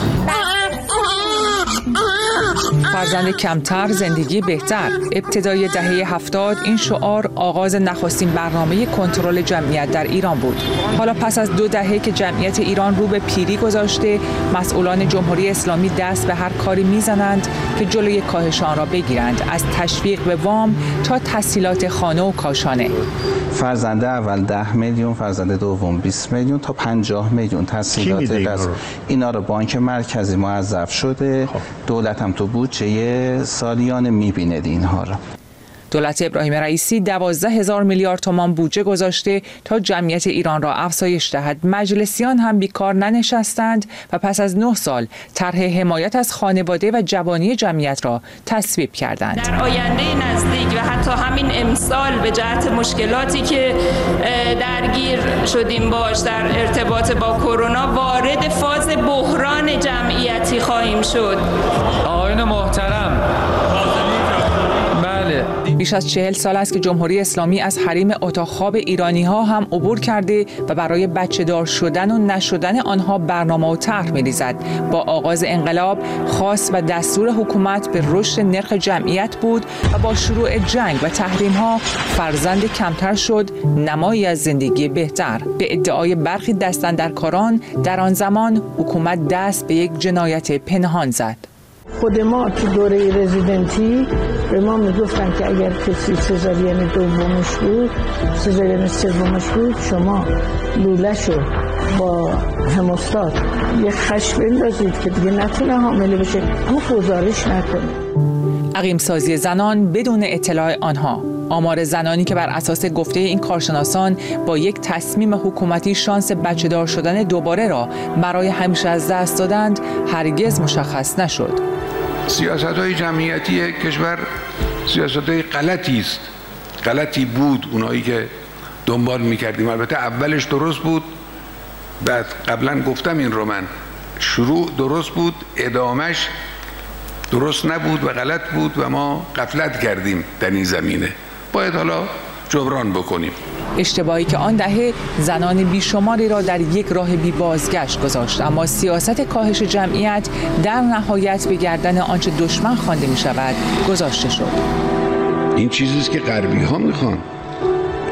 فرزند کمتر زندگی بهتر. ابتدای دهه 70 این شعار آغاز نخستین برنامه کنترل جمعیت در ایران بود. حالا پس از 2 دهه که جمعیت ایران رو به پیری گذاشته، مسئولان جمهوری اسلامی دست به هر کاری میزنند که جلوی کاهش آن را بگیرند، از تشویق به وام تا تسهیلات خانه و کاشانه. فرزند اول 10 میلیون، فرزند دوم 20 میلیون تا 50 میلیون تسهیلات غذا. اینا رو بانک مرکزی موظف شده، دولت هم تو بودجه سالیانه میبینه اینها رو. دولت ابراهیم رئیسی 12,000 میلیارد تومان بودجه گذاشته تا جمعیت ایران را افزایش دهد. مجلسیان هم بیکار ننشستند و پس از 9 سال طرح حمایت از خانواده و جوانی جمعیت را تصویب کردند. در آینده نزدیک و حتی همین امسال به جهت مشکلاتی که درگیر شدیم باش در ارتباط با کرونا وارد فاز بحران جمعیتی خواهیم شد. آقایان محترم، بیش از 40 سال است که جمهوری اسلامی از حریم اتاق خواب ایرانی‌ها هم عبور کرده و برای بچه‌دار شدن و نشدن آنها برنامه و طرح می‌ریزد. با آغاز انقلاب خاص و دستور حکومت به رشد نرخ جمعیت بود و با شروع جنگ و تحریم‌ها فرزند کمتر شد، نمایی از زندگی بهتر. به ادعای برخی دستاندرکاران در آن زمان حکومت دست به یک جنایت پنهان زد. خود ما تو دوره رزیدنتی به ما میگفتن که اگر کسی سزارین دومش بود، سزارین سومش بود، شما لوله‌شو با هموستات یه خش بندازید که دیگه نتونه حامله بشه، اما گزارش نکنه. عقیم سازی زنان بدون اطلاع آنها. آمار زنانی که بر اساس گفته این کارشناسان با یک تصمیم حکومتی شانس بچه‌دار شدن دوباره را برای همیشه از دست دادند هرگز مشخص نشد. سیاست‌های جمعیتی کشور سیاست‌های غلطی است. غلطی بود اونایی که دنبال می‌کردیم. البته اولش درست بود، بعد قبلا گفتم این رو من، شروع درست بود، ادامش درست نبود و غلط بود و ما غفلت کردیم در این زمینه. باید حالا جبران بکنیم. اشتباهی که آن دهه زنان بیشماری را در یک راه بی بازگشت گذاشت، اما سیاست کاهش جمعیت در نهایت به گردن آنچه دشمن خوانده می شود گذاشته شد. این چیزیست که غربی ها میخوان.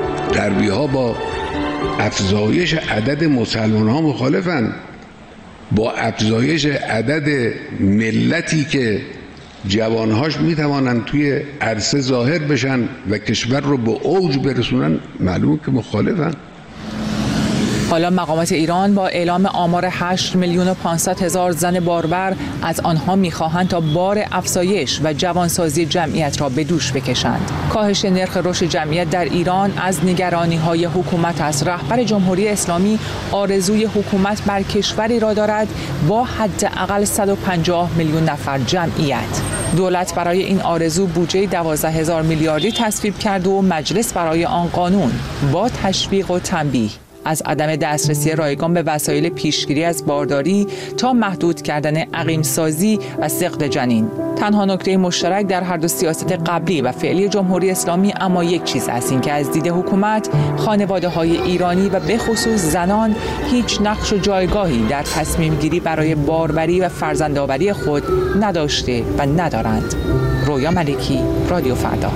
غربی ها با افزایش عدد مسلمان ها مخالفن، با افزایش عدد ملتی که جوانهاش میتوانند توی عرصه ظاهر بشن و کشور رو به اوج برسونن، معلومه که مخالفن. حالا مقامات ایران با اعلام آمار 8,500,000 زن بارور از آنها می‌خواهند تا بار افزایش و جوانسازی جمعیت را به دوش بکشند. کاهش نرخ رشد جمعیت در ایران از نگرانی‌های حکومت است. رهبر جمهوری اسلامی آرزوی حکومت بر کشوری را دارد با حداقل 150 میلیون نفر جمعیت. دولت برای این آرزو بودجه 12,000 میلیاردی تصویب کرد و مجلس برای آن قانون با تشویق و تنبیه از عدم دسترسی رایگان به وسایل پیشگیری از بارداری تا محدود کردن عقیم‌سازی و سقط جنین. تنها نکته مشترک در هر دو سیاست قبلی و فعلی جمهوری اسلامی اما یک چیز است، این که از دید حکومت خانواده‌های ایرانی و به خصوص زنان هیچ نقش و جایگاهی در تصمیم گیری برای باروری و فرزندآوری خود نداشته و ندارند. رویا ملکی، رادیو فردا.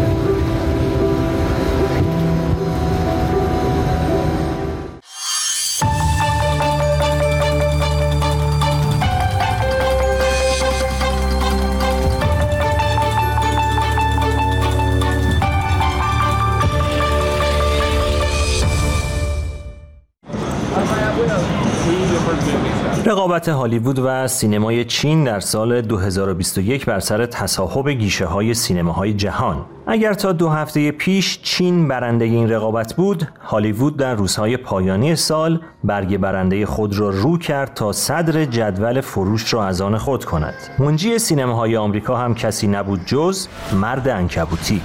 رقابت هالیوود و سینمای چین در سال 2021 بر سر تصاحب گیشه‌های سینماهای جهان. اگر تا 2 هفته پیش چین برنده این رقابت بود، هالیوود در روزهای پایانی سال برگ برنده خود را رو کرد تا صدر جدول فروش را از آن خود کند. منجی سینماهای آمریکا هم کسی نبود جز مرد عنکبوتی.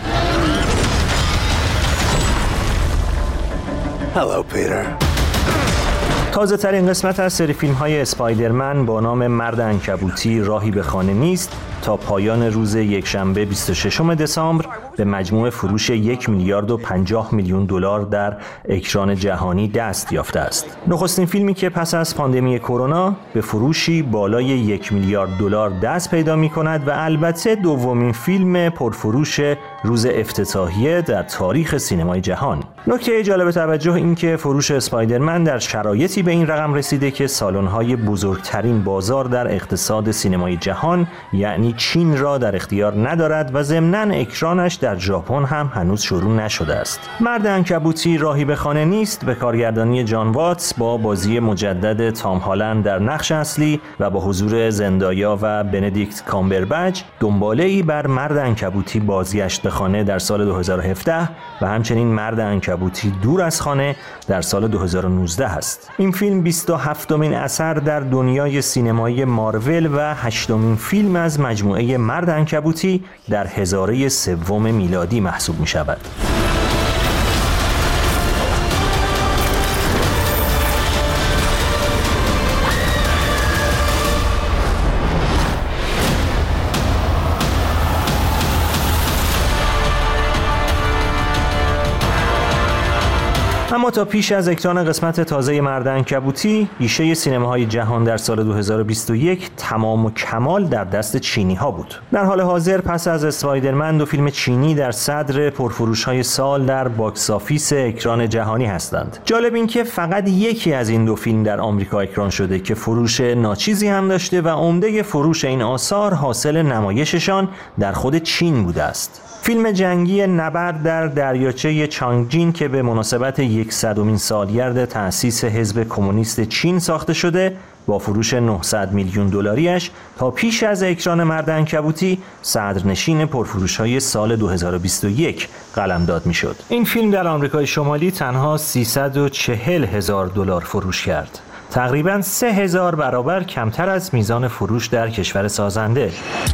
Hello, Peter. تازه ترین قسمت از سری فیلم های اسپایدرمن با نام مرد عنکبوتی راهی به خانه نیست تا پایان روز یکشنبه 26 دسامبر به مجموع فروش 1,050 میلیون دلار در اکران جهانی دست یافته است. نخستین فیلمی که پس از پاندمی کرونا به فروشی بالای 1 میلیارد دلار دست پیدا می کند و البته دومین فیلم پرفروش روز افتتاحیه در تاریخ سینمای جهان. نکته جالب توجه این که فروش اسپایدرمن در شرایطی به این رقم رسیده که سالن‌های بزرگترین بازار در اقتصاد سینمای جهان یعنی چین را در اختیار ندارد و ضمناً اکرانش در ژاپن هم هنوز شروع نشده است. مرد عنکبوتی راهی به خانه نیست به کارگردانی جان واتس با بازی مجدد تام هالند در نقش اصلی و با حضور زندایا و بندیکت کامبربچ دنباله‌ای بر مرد عنکبوتی بازگشت به خانه در سال 2017 و همچنین مرد عنکبوتی دور از خانه در سال 2019 است. این فیلم 27مین اثر در دنیای سینمایی مارول و 8مین فیلم از مجموعه مرد عنکبوتی در هزاره سوم میلادی محسوب می شود. اما تا پیش از اکران قسمت تازه مرد عنکبوتی، گیشه سینماهای جهان در سال 2021 تمام و کمال در دست چینی ها بود. در حال حاضر پس از اسپایدرمن 2 فیلم چینی در صدر پرفروش های سال در باکس آفیس اکران جهانی هستند. جالب این که فقط یکی از این 2 فیلم در آمریکا اکران شده که فروش ناچیزی هم داشته و عمده فروش این آثار حاصل نمایششان در خود چین بوده است. فیلم جنگی نبرد در دریاچه چانگجین که به مناسبت 100مین سالگرد تأسیس حزب کمونیست چین ساخته شده با فروش 900 میلیون دلاریش تا پیش از اکران مرد عنکبوتی صدرنشین پرفروش‌های سال 2021 قلمداد می‌شد. این فیلم در آمریکای شمالی تنها 340,000 دلار فروش کرد. تقریباً 3000 برابر کمتر از میزان فروش در کشور سازنده.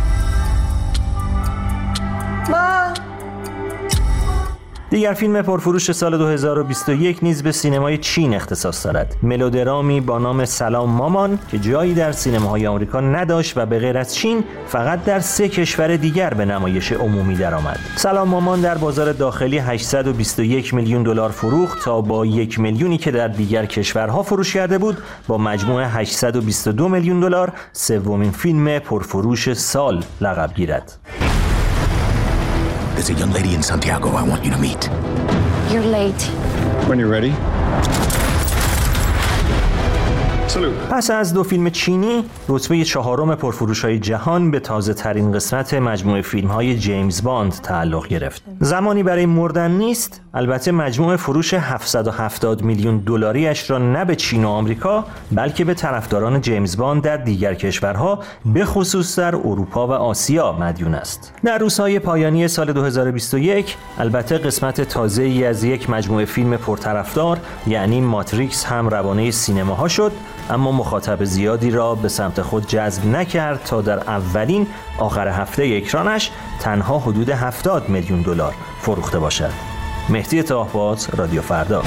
دیگر فیلم پرفروش سال 2021 نیز به سینمای چین اختصاص دارد. ملودرامی با نام سلام مامان که جایی در سینماهای آمریکا نداشت و به غیر از چین فقط در 3 کشور دیگر به نمایش عمومی درآمد. سلام مامان در بازار داخلی 821 میلیون دلار فروخت تا با 1 میلیونی که در دیگر کشورها فروش کرده بود با مجموع 822 میلیون دلار سومین فیلم پرفروش سال لقب گیرد. There's a young lady in Santiago I want you to meet. You're late. When you're ready. پس از 2 فیلم چینی، رتبه 4م پرفروش‌های جهان به تازه‌ترین قسمت مجموعه فیلم‌های جیمز باند تعلق گرفت. زمانی برای مردن نیست، البته مجموع فروش 770 میلیون دلاریش را نه به چین و آمریکا، بلکه به طرفداران جیمز باند در دیگر کشورها، به خصوص در اروپا و آسیا مدیون است. در روزهای پایانی سال 2021 البته قسمت تازه‌ای از یک مجموعه فیلم پرطرفدار یعنی ماتریکس هم روانه سینماها شد، اما مخاطب زیادی را به سمت خود جذب نکرد تا در اولین آخر هفته اکرانش تنها حدود 70 میلیون دلار فروخته باشد. مهدی طاهباز، رادیو فردا.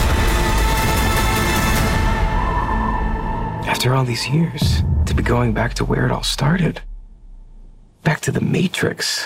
After all these years, to be going back to where it all started. Back to the Matrix.